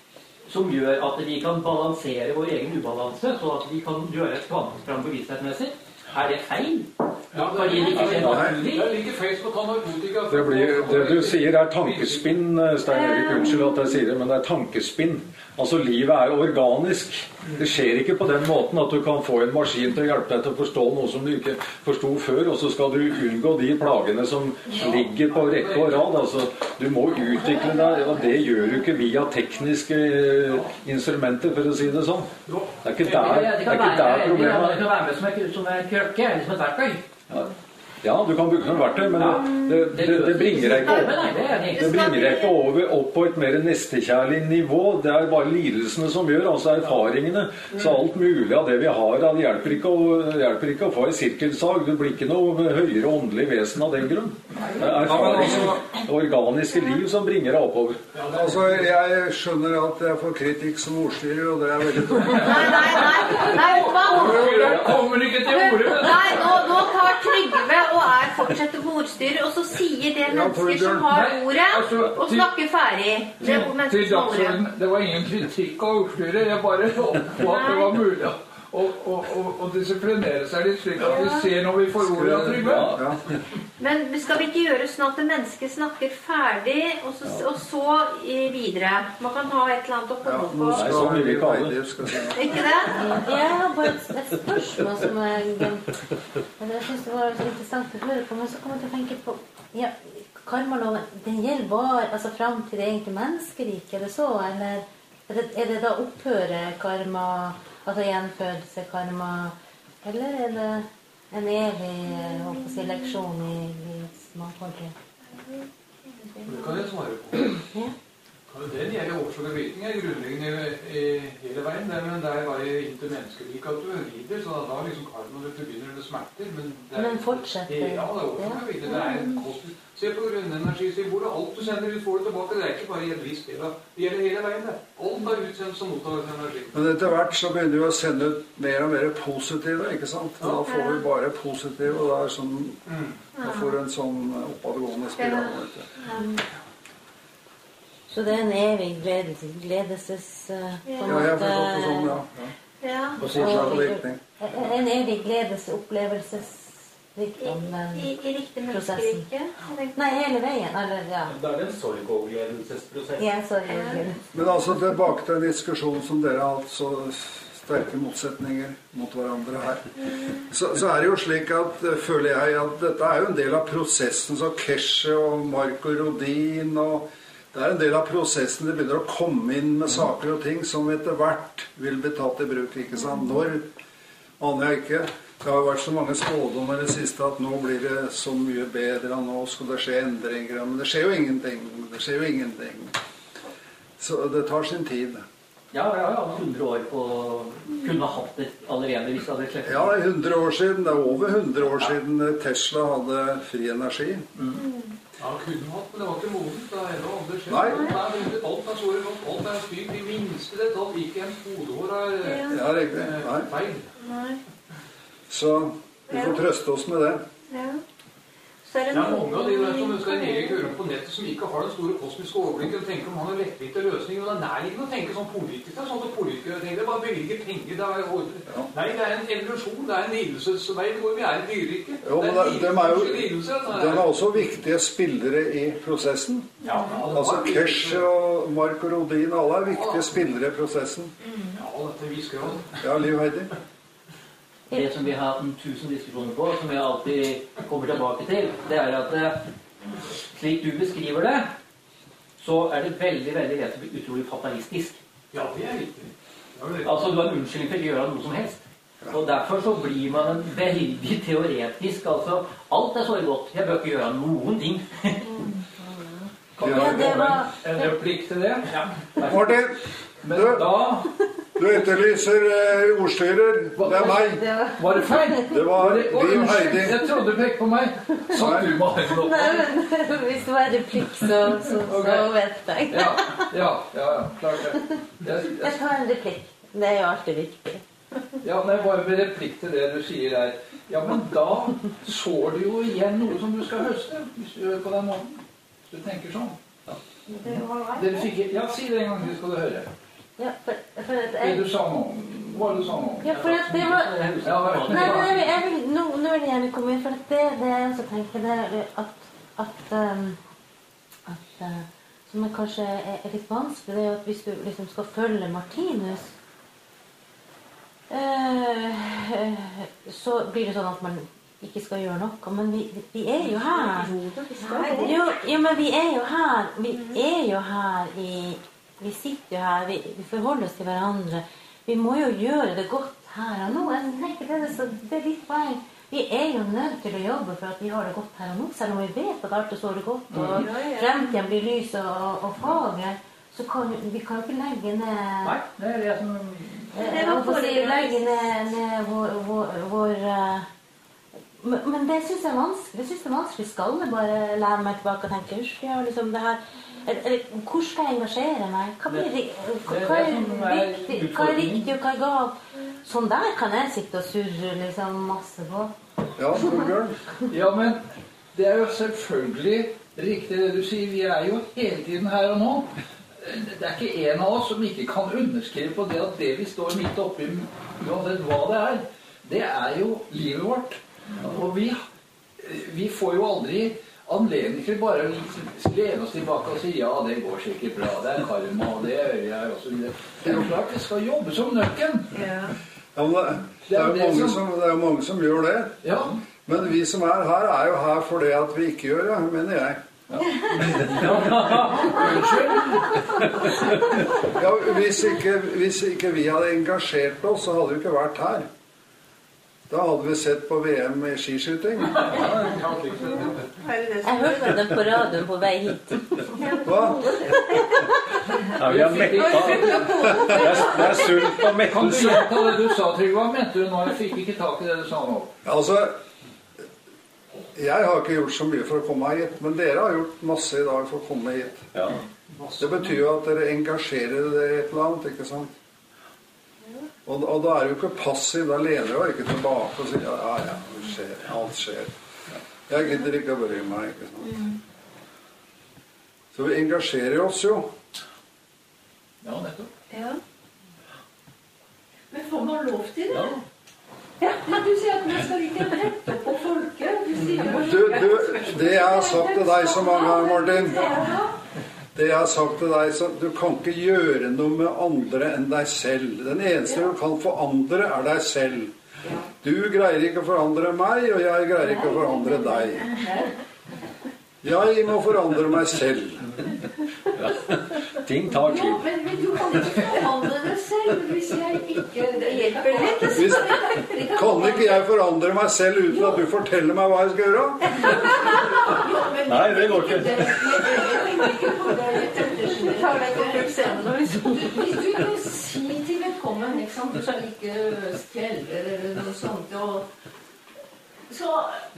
som gjør at vi kan balansere vår egen ubalanse, så at vi kan gjøre et kvantesprang bevissthetsmessig, er det feil? Ja, fordi det ikke skjer naturlig? Det ligger feil på å ta narkotika. Det, blir, det du sier er tankespinn, Stein Erik, unnskyld at jeg sier det, men det er tankespinn. Altså, livet er organisk. Det skjer ikke på den måten at du kan få en maskin til å hjelpe deg til å forstå noe som du ikke forstod før, og så skal du unngå de plagene som ligger på rekke og rad. Altså, du må utvikle deg, og det gjør du ikke via tekniske instrumenter, for å si det sånn. Det er ikke der, det er ikke der problemet er. Det kan være med som en, som en krøkke, eller som et verktøy. Ja. Ja, du kan bruke noen verktøy, men det, det, det, det bringer deg ikke opp, det bringer deg ikke over opp på et mer nestekjærlig nivå. Det er bare lidelsene som gjør, altså erfaringene. Så alt mulig av det vi har, det hjelper ikke å, hjelper ikke å få en sirkelsag. Du blir ikke noe høyere åndelig vesen av den grunn. Det er erfaringen, det organiske liv som bringer deg oppover. Altså, jeg skjønner at jeg får kritikk som ordstyrer, og det er veldig dumt. Nei, nei, nei, nei, Jeg kommer ikke til ordet. Nei, nå, nå tar Trygve og er fortsetter på ordstyret, og så sier det mennesker som har ordet, og snakker ferdig. Det, til dagsorden, det var ingen kritikk av ordstyret, jeg bare håpet på at det var mulig å, å, å, å disiplinere seg litt slik at vi ser når vi får ordet av Trygve. Men skal vi ikke gjøre sånn at mennesket snakker ferdig, og så, og så videre? Man kan ha et eller annet å komme på. Nei, sånn vil vi ikke ha det. Ikke det? Jeg har bare et, et spørsmål som jeg, jeg synes det var så interessant å høre på, men så kommer jeg til å tenke på, ja, karmaloven, den gjelder bare, altså frem til det egentlig menneskerike, er det så, eller er det, er det da opphøret karma, altså gjenfødelse karma, eller er det en evig si, leksjon i livets mangfoldighet? Det kan jeg svare på. Ja. Den gjelder årsak og virkning er grunnleggende i, i hele veien. Det er, men det er bare inntil menneskelik at du lider, så da liksom karma du forbinder med smerter. Men, det er, men fortsetter. Det, ja, det er årsak og virkning. Det er en kosmos. Se på grunnenergisymbolet. Alt du sender ut får du tilbake. Det er ikke bare i et visst del. Det gjelder hele veien det. Alt er utsendt som mottar energi. Men etter hvert så begynner vi å sende ut mer og mer positive, ikke sant? Da får vi bare positive, og det er sånn, da får du en sånn oppadgående spiral. Mm. Så det er en evig gledes, gledeses uh, på en ja, jeg måte, forstår det sånn, ja. ja. Ja. Og fortsatt virkning. En evig gledesopplevelses rikdom, den I, i riktig prosessen. Nei, hele veien, eller ja. Da er det en sorg-og-gledelsesprosess. Ja, sorg-og-gledelse. Men altså tilbake til en diskusjon som dere har hatt så sterke motsetninger mot hverandre her. Så, så er det jo slik at, føler jeg, at dette er jo en del av prosessen, så Keshe og Marco Rodin og det er en del av prosessen. Det begynner å komme inn med saker og ting som etter hvert vil bli tatt i bruk, ikke sant? Når, aner jeg ikke. Det har vært så mange spådommer i det siste at nå blir det så mye bedre, og nå skal det skje endringer. Men det skjer jo ingenting. Det skjer jo ingenting. Så det tar sin tid. Ja, jeg har hatt hundre år på kunne hatt det allerede hvis det hadde slett. Ja, hundre år siden. Det er over hundre år siden Tesla hadde fri energi. Mm. Ja, kunne hatt, men det var ikke modent. Det er enda andre skjedd. Nei. Alt er såret godt, alt er styrt. De minste detalj, ikke en hodehår er ja, riktig. Nei. feil. Nei. Så vi får trøste oss med det. Ja. Så er det Det er mange av de der noen som ønsker en egen kurve på nettet som ikke har den store kosmiske overblikket og tenker om han har lettvinte løsninger. Og det er nærliggende å tenke som politikere. Sånn at politikere tenker bare bevilger penger. Det er, ja. Nei, det er en evolusjon. Det er en lidelsesvei hvor vi er i dyreriket. Jo, men det, de er jo de er også viktige spillere i prosessen. Ja, altså Kesh og Marco Rodin, alle er viktige spillere i prosessen. Ja, dette visker jo. Ja, Liv Heidi. Det som vi har hatt en tusen diskusjoner på, som jeg alltid kommer tilbake til, det er at slik du beskriver det, så er det veldig, veldig lett å bli utrolig fatalistisk. Ja, det er riktig. Altså, du har en unnskyldning for å gjøre noe som helst. Og derfor så blir man en veldig teoretisk, altså, alt er så godt, jeg bør ikke gjøre noen ting. Kan jeg ja, var... en replikk til det? Ja. Martin, men du, da... du etterlyser uh, ordstyrer. Det er meg. Var det feil? Det var Liv Heidi. Jeg trodde du pekte på meg. Satt du med armen opp? Nei, men hvis det var replikk, så, så, okay. så vet jeg. Ja, ja, ja, ja. Klart det. Jeg, jeg... jeg tar en replikk. Det er jo alltid viktig. Ja, men bare med replikk til det du sier der. Ja, men da sår du jo igjen noe som du skal høste, hvis du gjør på den måten. Du tenker sånn. Ja. Dere fikk, ja, si det en gang til, skal du høre. Ja, for, for at jeg... Det du sa nå. Hva du sa nå? Ja, for at det var... Ja, nei, men jeg vil, jeg vil, nå, nå vil jeg gjerne komme inn, for at det, det jeg også tenker, det er at, at, um, at uh, som er kanskje er, er litt vanskelig, det er at hvis du liksom skal følge Martinus, uh, så blir det sånn at man ikke skal gjøre noe, men vi, vi er jo her. Jo, jo, men vi er jo her. Vi er jo her i... Vi sitter jo her, vi, vi forholder oss til hverandre. Vi må jo gjøre det godt her og nå. Jeg tenker det, er så, det er litt poeng. Vi er jo nødt til å jobbe for at vi har det godt her og nå. Selv om vi vet at alt er så det godt, og fremtiden blir lys og, og fager, så kan vi kan ikke legge ned... Nei, det er det som... Det var for å legge ned, ned vår... vår, vår Men, men det synes jeg er vanskelig. Det synes jeg er vanskelig. Skal jeg bare lære meg tilbake og tenke, husk, ja, liksom det her, eller, hvor skal jeg engasjere meg? Hva, blir, hva, hva, er, riktig, hva er riktig og hva er galt? Sånn der kan jeg sitte og surre liksom masse på. Ja, Bjørn. Ja, men det er jo selvfølgelig riktig det du sier. Vi er jo hele tiden her og nå. Det er ikke en av oss som ikke kan underskrive på det at det vi står midt oppi, uansett hva det er, det er jo livet vårt. Og vi, vi får jo aldri anledning til bare å lene oss tilbake og si ja, det går sikkert bra, det er karma, og det gjør jeg og så videre. Det er jo klart vi skal jobbe som nøkken. Ja. Ja, men det, det, er jo mange som, det er jo mange som gjør det. Ja. Men vi som er her, er jo her for det at vi ikke gjør det, mener jeg. Ja. Ja, hvis, ikke, hvis ikke vi hadde engasjert oss, så hadde vi ikke vært her. Da hadde vi sett på V M i skiskyting. Jeg hørte den på radioen på vei hit. Hva? Ja, vi har mekta. Det er, det er sult og mettelse. Kan du gjenta det du sa, Trygve? Hva mente du nå? Jeg fikk ikke tak i det du sa nå. Altså, jeg har ikke gjort så mye for å komme hit, men dere har gjort masse i dag for å komme hit. Ja. Det betyr jo at dere engasjerer dere i et eller annet, ikke sant? Og, og da er jo ikke passiv, da lener jeg jo ikke tilbake og sier ja, ja, det skjer, alt skjer. Jeg gidder ikke å bry meg, ikke sant? Så vi engasjerer oss jo. Ja, nettopp. Ja. Men får man lov til det? Ja. Ja, du sier at man skal ikke rette på folket. Du sier du, du, det jeg har sagt til deg så mange ganger, Martin, det jeg har sagt til deg, så du kan ikke gjøre noe med andre enn deg selv. Den eneste du kan forandre er deg selv. Du greier ikke å forandre meg, og jeg greier ikke å forandre deg. Jeg må forandre meg selv. Ja. Ting tar tid. Jo, men, men du kan ikke forandre deg selv hvis jeg ikke... Det hjelper litt. Hvis, kan ikke jeg forandre meg selv uten at du forteller meg hva jeg skal gjøre? Nei, det går ikke. Hvis du kan si til velkommen, ikke sant? Du skal ikke skjelle eller noe sånt, og så...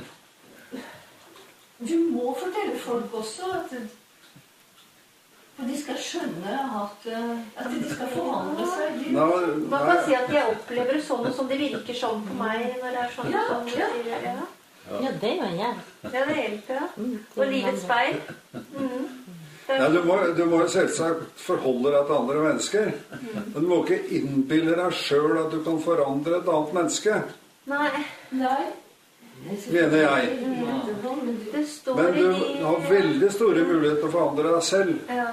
Du må fortelle folk også at, at de skal skjønne at, at de skal forandre seg. Man kan si at jeg opplever det sånn som det virker sånn på meg når det er sånn. Ja, som ja. Sier, ja. Ja, det er jo en hjelp. Ja, det hjelper, ja. Og livets speil. Mm. Ja, du, må, du må jo selvsagt forholde deg til andre mennesker. Men du må ikke innbille deg selv at du kan forandre et annet menneske. Nei. Nei. Mener jeg. Det står Men du i de... har veldig store muligheter til å forandre deg selv. Ja.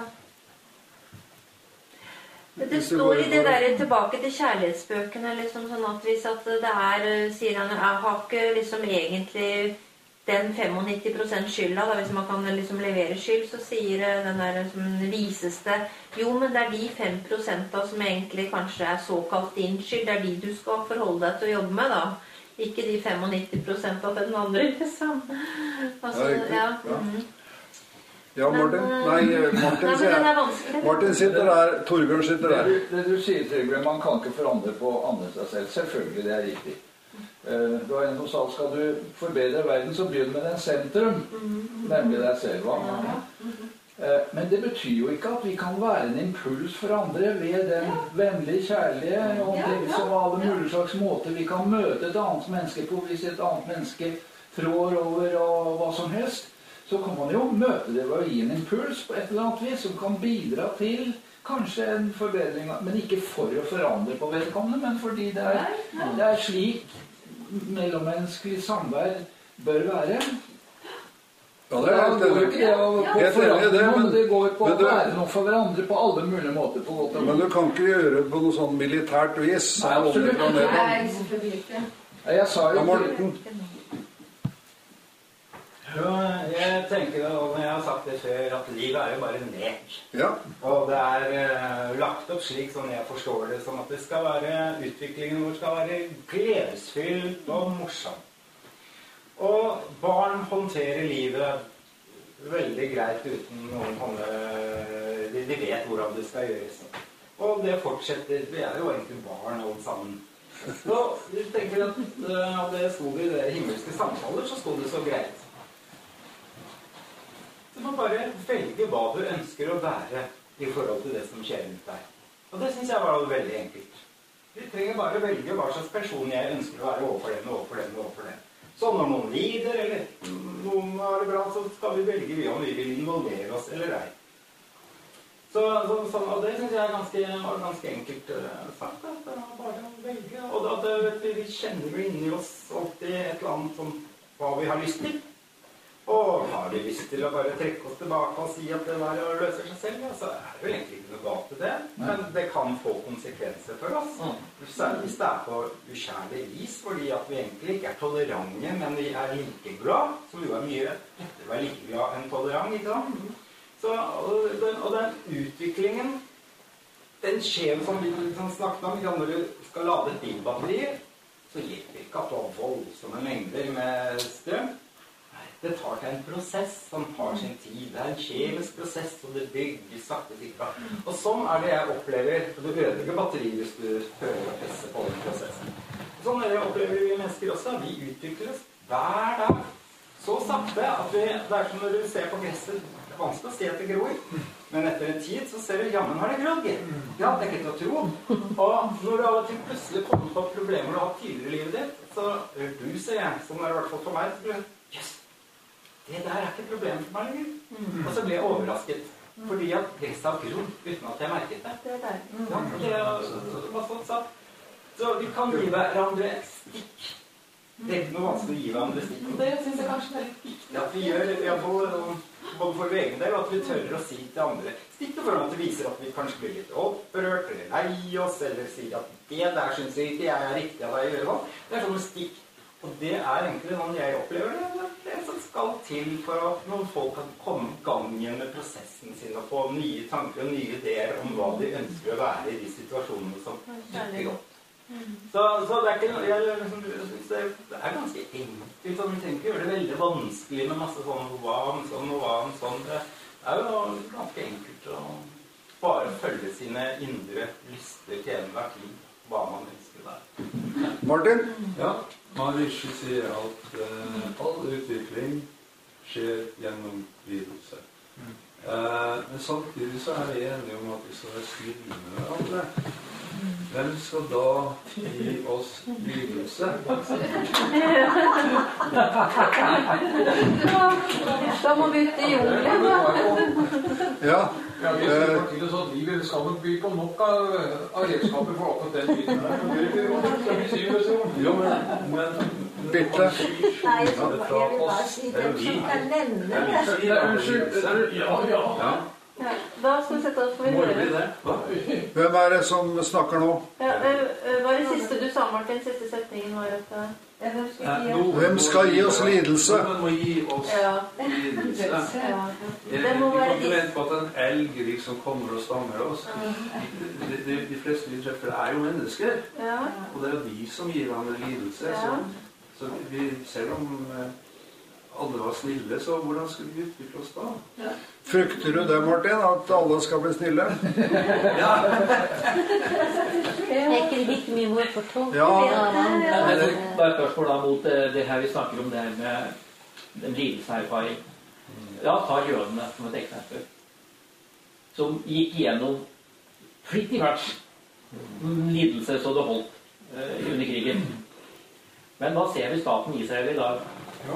Det står i det der tilbake til kjærlighetsbøkene, liksom sånn at hvis at det er, sier han, jeg har ikke liksom egentlig den nittifem prosent skylda, da, hvis man kan liksom levere skyld, så sier den der som viseste, jo, men det er de fem prosent da, som egentlig kanskje er såkalt din skyld, det er de du skal forholde deg til å jobbe med, da. Ikke de nittifem prosent av den andre, liksom. Altså, ja. Mm. Ja, Martin. Nei, Martin, Nei, sier, Martin sitter der, Torbjørn sitter der. Det du, det du sier, Trygve, man kan ikke forandre på andre seg selv. Selvfølgelig, det er riktig. Uh, det var en som sa, skal du forbedre verden, så begynn med den sentrum, nemlig deg selv. Uh, men det betyr jo ikke at vi kan være en impuls for andre ved den vennlige, kjærlige, omtenksomme alle mulige slags måter vi kan møte et annet menneske på, hvis et annet menneske trår over og hva som helst. Så kan man jo møte det ved å gi en impuls på et eller annet vis som kan bidra til kanskje en forbedring, men ikke for å forandre på vedkommende, men fordi det er, det er slik mellommenneskelig samvær bør være. Ja, det er helt enig. Helt enig i det, men det går på å være noe for hverandre på alle mulige måter. På godt og men du kan ikke gjøre det på noe sånn militært vis. Nei, absolutt. Nei, selvfølgelig ikke. Jeg sa jo Morten. Jo, jeg tenker, og jeg har sagt det før, at livet er jo bare en lek. Ja. Og det er uh, lagt opp slik, sånn jeg forstår det, som at det skal være, utviklingen vår skal være gledesfylt og morsom. Og barn håndterer livet veldig greit uten noen hånde, de, de vet hvordan det skal gjøres. Og det fortsetter, vi er jo egentlig barn alle sammen. Så jeg tenker at uh, det sto i det himmelske samtaler, så sto det så greit. Du må bare velge hva du ønsker å være i forhold til det som skjer rundt deg. Og det synes jeg var veldig enkelt. Vi trenger bare velge hva slags person jeg ønsker å være overfor den, overfor den, overfor den. Så når noen lider, eller noen har det bra, så skal vi velge vi om vi vil involvere oss eller ei. Så, så, så, og det synes jeg er ganske, var ganske enkelt uh, sagt, at det var bare å velge. Og da, det, vi kjenner jo inni oss alltid et eller annet som hva vi har lyst til. Og har vi lyst til å bare trekke oss tilbake og si at det der løser seg selv, ja, så er det jo egentlig ikke noe galt til det. Men det kan få konsekvenser for oss. Særlig hvis det er på ukjærlig vis, fordi at vi egentlig ikke er tolerante, men vi er like glad, som jo er mye etter å være like glad enn tolerant, ikke sant? Så, og, den, og den utviklingen, den skjer som vi liksom snakket om, når du skal lade et bilbatteri, så hjelper det ikke at du har voldsomme mengder med strøm. Det tar til en prosess som har sin tid. Det er en kjemisk prosess, og det bygges sakte sikkert. Og sånn er det jeg opplever, for du ødelegger batteri hvis du prøver å presse på den prosessen. Sånn er det jeg opplever vi mennesker også. Vi utvikler oss hver dag. Så sakte at vi, det er som når du ser på gresset, det er vanskelig å se at det gror. Men etter en tid så ser du, jammen har det grodd. Ja, det er ikke til å tro. Og når du av og til plutselig kommer på problemer du har hatt tidligere i livet ditt, så du ser jeg, som er i hvert fall for meg, så blir det, yes, det der er ikke problemet for meg lenger. Mm. Og så ble jeg overrasket. Fordi at gresset har grodd uten at jeg merket det. Det er der. Mm. Ja, det var sånn sagt. Så vi kan gi hverandre stikk. Det er ikke noe vanskelig å gi hverandre stikk. Og det synes jeg kanskje er litt viktig at vi gjør, iallfall både for egen del, at vi tør å si til andre stikk til forhold at det viser at vi kanskje blir litt opprørt, eller lei oss, eller sier at det der synes jeg ikke jeg er riktig av deg å gjøre hva. Det er sånn stikk. Og det er egentlig sånn jeg opplever det. Det er det som skal til for at noen folk kan komme i gang igjen med prosessen sin og få nye tanker og nye ideer om hva de ønsker å være i de situasjonene som dukker opp. Så, så det er ikke jeg, liksom, det er ganske enkelt. Så vi tenker å gjøre det veldig vanskelig med masse sånn hva om sånn og hva om sånn. Det er jo ganske enkelt å bare følge sine indre lyster til enhver tid, hva man ønsker der. Martin? Ja. Maharishi sier at uh, all utvikling skjer gjennom lidelse. Eh, men samtidig så er vi enige om at vi skal være snille med hverandre. Hvem skal da gi oss lidelse? Da må vi ut i jungelen, da. Ja. Ja, vi ser partiet så at livet skal nok by på nok av, av redskaper for akkurat den biten der. Jo, men, men Bitte. Nei, jeg vil bare si det som kan nevne det. Unnskyld. Ja, ja. Ja, da skal vi sette oss for å høre. Hvem er det som snakker nå? Ja, hva er det siste du sa, Martin? Siste setningen var at hvem skal gi oss lidelse? Noen må gi oss ja. lidelse. Ja. Vi kan ikke vente på at en elg liksom kommer og stanger oss. De, de, de fleste vi treffer er jo mennesker. Ja. Og det er jo de som gir ham en lidelse. Ja. Så, så vi, selv om alle var snille, så hvordan skal vi utvikle oss da? Ja. Frykter du det, Martin, at alle skal bli snille? Ja. Er ikke det like mye vår fortolkning? Ja. Men det er bare et spørsmål da mot det her vi snakker om, det her med den lidelseserfaring. Ja, ta jødene som et eksempel. Som gikk igjennom flittig hvert lidelse så det holdt uh, under krigen. Men hva ser vi staten Israel i dag? Ja.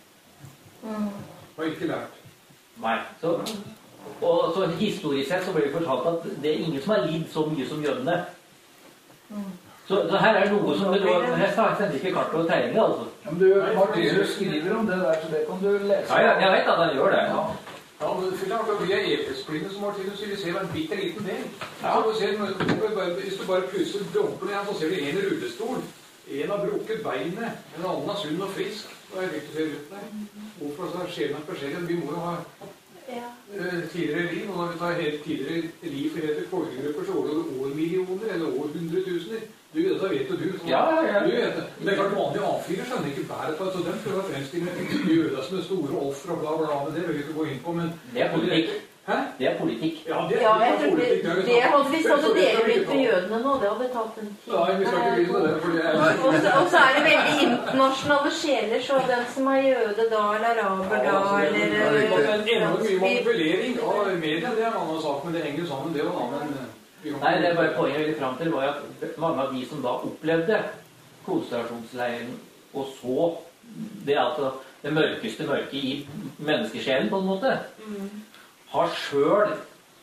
Mm. Har ikke lært. Nei. Så, og så historisk sett så ble det fortalt at det er ingen som har lidd så mye som jødene. Mm. Så, så her er det noe som det var, her sender ikke kart og tegninger, altså. Ja, men du, Martinus skriver om det der, så det kan du lese. Ja, jeg, jeg vet at han gjør det. Ja. Ja, men vi er episkblinde som Martinus, så vi ser bare en bitte liten del. Ja. Så du ser, hvis du bare plusser dompen igjen, så ser du en rullestol. En har brukket beinet, en annen er sunn og frisk. Og jeg vet ikke ser ut der. Hvorfor så skjer det forskjellig? Vi må jo ha ja. uh, tidligere liv, og når vi tar helt tidligere liv for etter folkegrupper, så var det over millioner, eller over hundretusener. Du, dette vet jo du. Så, ja, ja. Du vet det. Men det er klart vanlige A fire skjønner ikke bæret på det, så den prøver å fremstille jøder som er store offer og bla bla bla, det vil vi ikke gå inn på, men... Det er politikk. Hæ? Det er politikk. Ja, det, ja, det jeg er tror politikk. det, det hadde, hvis hadde dere begynt med jødene nå, det hadde tatt en tid. Nei, vi skal ikke begynne med det, for det er... Og så, og så er det veldig internasjonale sjeler, så den som er jøde da, eller araber da, eller... Det er enormt mye manipulering av media, det er en annen sak, men det henger jo sammen, det var en annen... Nei, det er bare poenget jeg ville frem til, var at mange av de som da opplevde konsentrasjonsleiren, og så det, altså, det mørkeste mørke i menneskesjelen på en måte, mm. har selv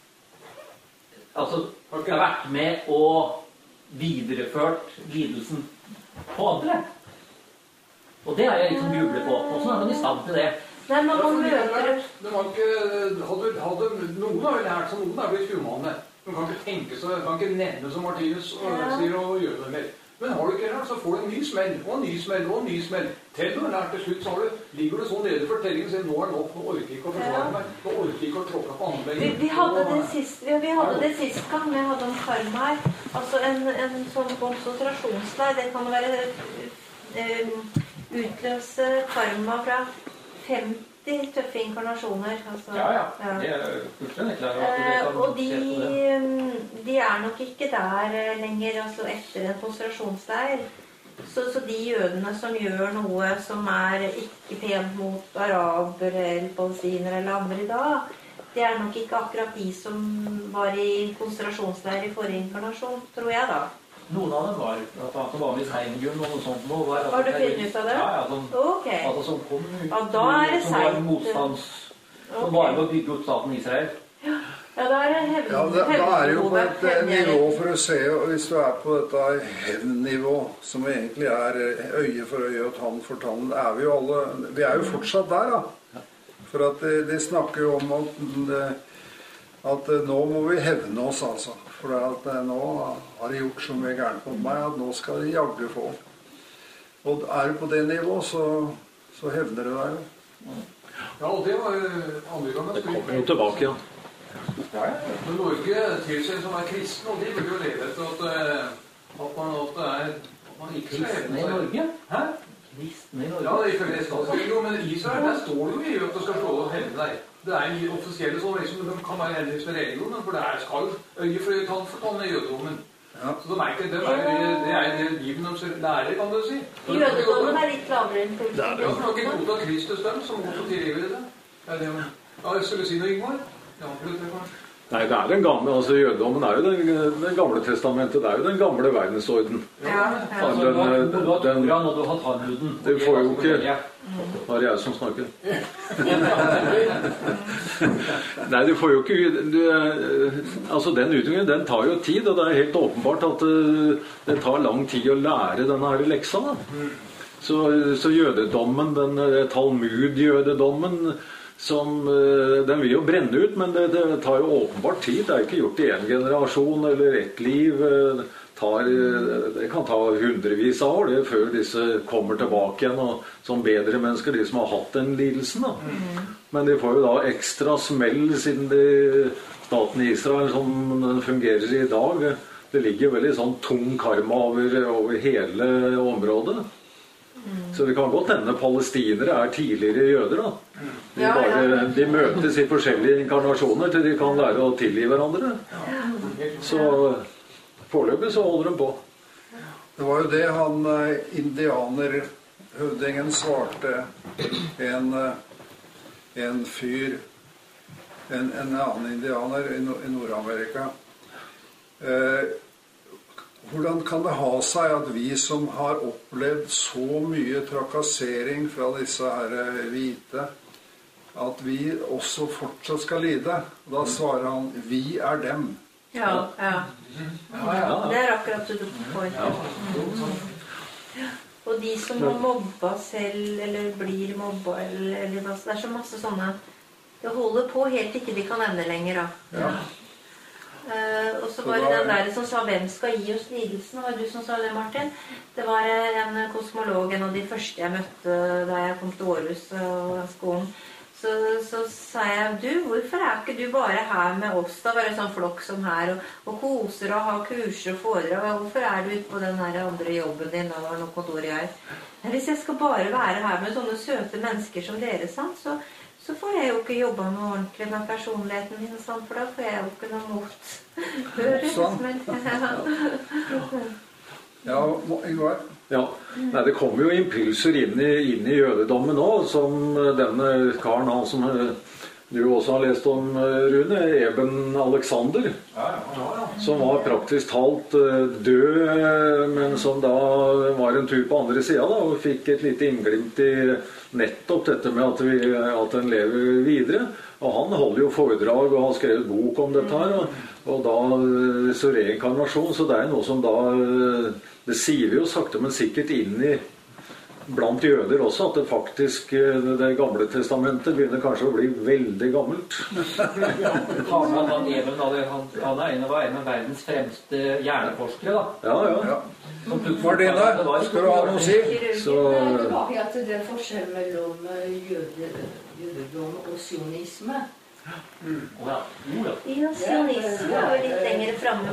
altså, okay. har vært med og videreført lidelsen på andre. Og det har jeg liksom jublet på. Hvordan er man i stand til det? Nei, men man møter... Det var ikke... Hadde, hadde, noen har jo lært, så noen er blitt humane. Man kan ikke tenke seg, kan ikke nevne som Martinus og, ja. sier, og gjøre det mer. Men har du ikke lært, så får du en ny smell, og en ny smell, og en ny smell. Til du har lært til slutt, så har du, ligger du så nede for tellingen, så nå er det nok, nå orker ikke å forsvare meg, nå orker ikke å tråkke på andre vi, vi hadde det sist, vi, vi hadde det sist gang, vi hadde en karm her, altså en, en sånn konsentrasjonsleir, det kan være um, utløse karma fra femti tøffe inkarnasjoner. Altså, ja, ja, ja. Det er fullstendig klart. Uh, og de, de er nok ikke der lenger, altså etter en konsentrasjonsleir. Så, så de jødene som gjør noe som er ikke pent mot araber eller palestinere eller andre i dag, det er nok ikke akkurat de som var i konsentrasjonsleir i forrige inkarnasjon, tror jeg da. Noen av dem var, altså vanligvis Heimgrunn og noe sånt. Noe var, har du funnet ut av det? Ja, ja, som, okay. altså, som kom ja, da er det som var motstands, som okay. var med å bygge opp staten Israel. Ja, ja da er det hevn. Ja, det, da er det jo på et nivå for å se, hvis du er på dette hevnnivå, som egentlig er øye for øye og tann for tann, er vi jo alle, vi er jo fortsatt der da. For at de, de snakker jo om at, at nå må vi hevne oss altså. For at nå har de gjort så mye gærent på meg at nå skal de jagge få. Og er du på det nivået, så, så hevner du deg. Ja, og det var andre gangen. Det kommer jo tilbake, ja. Ja, ja. Men Norge tilser som er kristne, og de burde jo leve etter at, at, man, at, det er, at man ikke skal hevne seg. Kristne i Norge? Hæ? Kristne i Norge? Ja, det er ifølge statsbygget, men i Israel, der står det jo at du skal slå og hevne deg. Det er en offisielle som liksom, de kan være henvis med religionen, for det er skal øye for øye, tann for tann i jødedommen. Ja. Så de er ikke, de er, det er en del liven de lærer, kan du si. Jødedommen er litt lavere enn kultur. Ja, for det er ikke god av Kristus dem, som også tilgiver det. Ja, det ja, jeg skulle si noe, Ingvar. Nei, det er den gamle, altså jødedommen er jo den, den gamle testamentet, det er jo den gamle verdensorden. Ja, ja. Den, den, du har Toran, og du har Talmuden. Det får jo ikke... Nå er det jeg som snakker. Nei, du får jo ikke... Du, altså, den utviklingen, den tar jo tid, og det er helt åpenbart at det, det tar lang tid å lære denne her leksa, da. Så, så jødedommen, den Talmud-jødedommen, som, den vil jo brenne ut, men det, det tar jo åpenbart tid. Det er ikke gjort i en generasjon eller ett liv. Det, tar, det kan ta hundrevis av år det, før disse kommer tilbake igjen og, som bedre mennesker, de som har hatt den lidelsen. Da. Men de får jo da ekstra smell siden de, staten Israel som den fungerer i dag. Det ligger veldig sånn tung karma over, over hele området. Så det kan godt hende palestinere er tidligere jøder da. De, bare, de møtes i forskjellige inkarnasjoner til de kan lære å tilgi hverandre. Så foreløpig så holder de på. Det var jo det han indianerhøvdingen svarte en, en fyr, en, en annen indianer i, i Nord-Amerika. Eh, Hvordan kan det ha seg at vi som har opplevd så mye trakassering fra disse her hvite, at vi også fortsatt skal lide? Da svarer han, vi er dem. Ja, ja. Det er akkurat det du får. Og de som har mobba selv, eller blir mobba, eller, eller det er så masse sånne, det holder på helt ikke de kan evne lenger da. Ja. Uh, og så var det den der som sa hvem skal gi oss lidelsen, var det du som sa det, Martin? Det var en kosmolog, en av de første jeg møtte da jeg kom til Århus og skolen. Så, så sa jeg, du, hvorfor er ikke du bare her med oss da, bare en sånn flokk som her, og, og koser og har kurser og foredrag, hvorfor er du ute på den her andre jobben din, da var noe kontor jeg er? Hvis jeg skal bare være her med sånne søte mennesker som dere, sant, så så får jeg jo ikke jobba noe ordentlig med personligheten min, sånn, for da får jeg jo ikke noe mot. Sånn. Ja, Ingvar? Ja, nei, det kommer jo impulser inn i, inn i jødedommen nå, som denne karen, han som du også har lest om, Rune, Eben Alexander, som var praktisk talt død, men som da var en tur på andre siden da, og fikk et lite innglimt i nettopp dette med at, vi, at den lever videre. Og han holder jo foredrag og har skrevet bok om dette her, og, og da så reinkarnasjon, så det er noe som da, det sier vi jo sakte, men sikkert inn i blant jøder også, at det faktisk, det gamle testamentet begynner kanskje å bli veldig gammelt. Han, han, Eben, han, han er en av, en av verdens fremste hjerneforskere, da. Ja, ja. ja. Martine, skal du ha noe å si? Så... Tilbake til den forskjellen mellom jøde, jødedom og sionisme. Mm. Ja, sionisme er jo litt lenger fremme.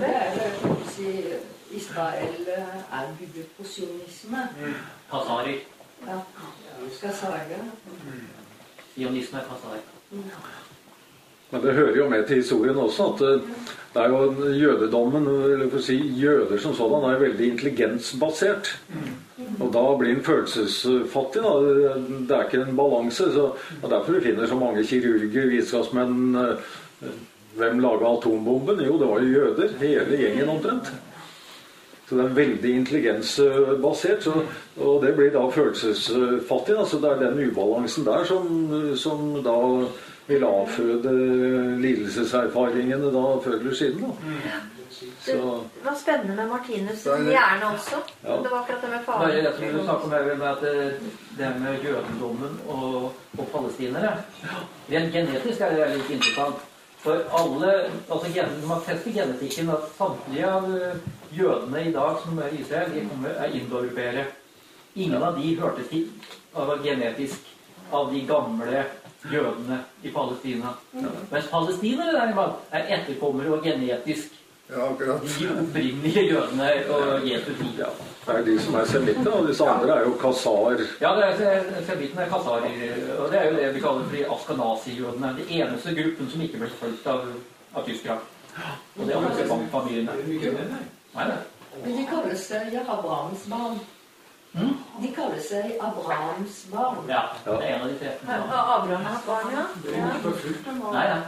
Israel er bygget på sionisme. Mm. Khazari. Ja, Khazari. Sionisme er Khazari. Mm. Men det hører jo med til historien også, at det er jo jødedommen, eller for å si jøder som sådan, er veldig intelligensbasert. Og da blir en følelsesfattig, da. Det er ikke en balanse, så det er derfor du finner så mange kirurger, vitenskapsmenn. Hvem laget atombomben? Jo, det var jo jøder, hele gjengen omtrent. Så det er veldig intelligensbasert, så, og det blir da følelsesfattig, da. Så det er den ubalansen der som, som da vil avføde lidelseserfaringene da før eller siden da. Det var spennende med Martinus hjerne også. Ja. Det var akkurat det med faren. Det er det som du snakker med, med at det med jødedommen og, og palestinere, rent genetisk er det litt interessant. For alle, altså gen, man tester genetikken at samtlige av jødene i dag som er i Israel, de kommer, er indoeuropeere. Ingen av de hørte til av genetisk av de gamle jødene i Palestina. Ja. Mens palestinere derimot er etterkommere og genetisk ja, de opprinnelige jødene og Jesu tid. Ja. Det er de som er semitter, og disse andre er jo kasar. Ja, det er, semittene er kasarer, og det er jo det vi kaller for Askenazi-jødene. Det eneste gruppen som ikke ble fulgt av, av tyskere. Og det er også familiene. Nei, det. Men de kalles Abrahams barn. Mm? De kaller seg Abrahams barn. Ja, det er en av de tre. Ja, Abrahams barn, ja. Ja. Nei, ja.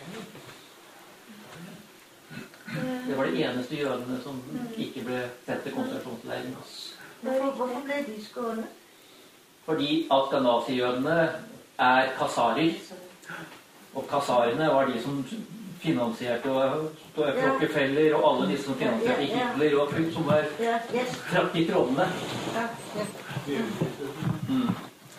Det var de eneste jødene som ikke ble sett til konsentrasjonsleiren. Hvorfor ble de skånet? Fordi Ashkenazi-jødene er kasarer. Og kasarene var de som finansierte og Rockefeller og alle disse som finansierte Hitler og Krupp, som var trakk i trådene. Mm.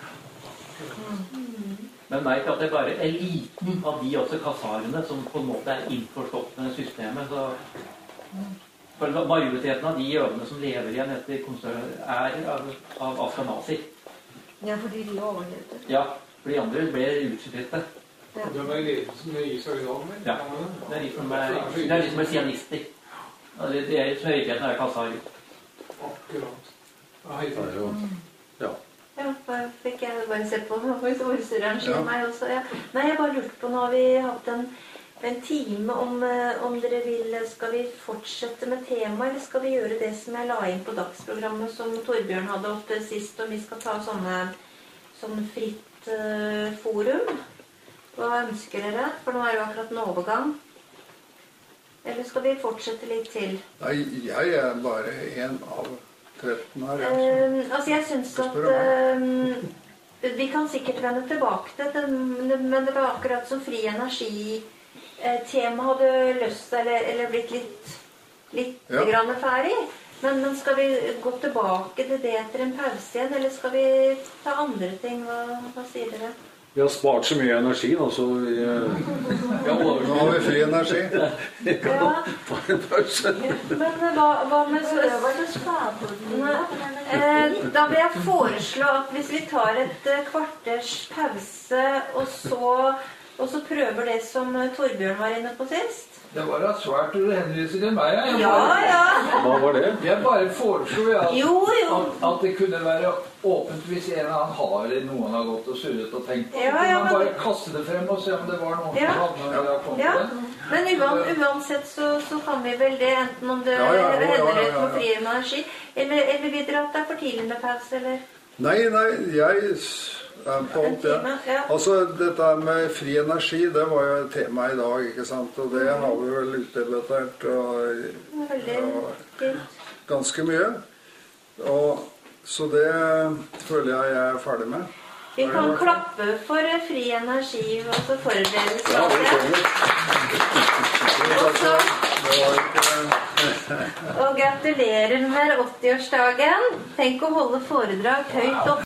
Men merk at det er bare eliten av de også kasarene som på en måte er innforstått med systemet. Så for majoriteten av de jødene som lever igjen etter konservatisme er av, av Ashkenazi. Ja, fordi de overlevde. Ja, for de andre ble utslitte. Ja. De er ledelsen i Israel i dag, men? Ja, det er de som er, det er, de som er sianister. Det er som i virkeligheten er kassarer. Akkurat. Ja, helt ja. Ja, bare fikk jeg bare se på hvis ordstyreren sier meg også. Ja. Nei, jeg bare lurte på, nå har vi hatt en, en time om, om dere vil, skal vi fortsette med temaet, eller skal vi gjøre det som jeg la inn på dagsprogrammet som Torbjørn hadde oppe sist, og vi skal ta sånne, sånn fritt uh, forum? Hva ønsker dere? For nå er det jo akkurat en overgang. Eller skal vi fortsette litt til? Nei, jeg er bare en av tretten her. Uh, altså, jeg synes at uh, vi kan sikkert vende tilbake til det, men det var akkurat som fri energi-tema hadde løst, eller, eller blitt litt, litt ja. grann ferdig. Men, men skal vi gå tilbake til det etter en pause igjen, eller skal vi ta andre ting? Hva, hva sier dere? Vi har spart så mye energi, da, så vi... Ja, nå har vi fri energi. Vi kan ja. ta en pause. Men hva, hva med så... Da vil jeg foreslå at hvis vi tar et kvarters pause, og så, og så prøver det som Torbjørn var inne på sist. Det var da svært å henvise til meg. Jeg ja, bare, ja. Hva var det? Jeg bare foreslo at, jo, jo. At, at det kunne være åpent hvis en eller annen har noen har gått og surret og tenkt på. Ja, ja, man bare men... kaste det frem og se om det var noen ja. som hadde noe ja. kommet ja. det. Men uan, uansett så, så kan vi vel det, enten om det ja, ja, ja, hender ja, ja, ja. på fri energi, eller, eller videre at det er for tidlig med pause, eller? Nei, nei, jeg... På alt, ja. Ja. Altså, dette med fri energi, det var jo et tema i dag, ikke sant? Og det har vi vel utdebattert og, og ganske mye. Og, så det føler jeg jeg er ferdig med. Vi kan klappe for fri energi, og så forberedelse. Ja, vi kommer. Også, og gratulerer med åttiårsdagen. Tenk å holde foredrag høyt opp.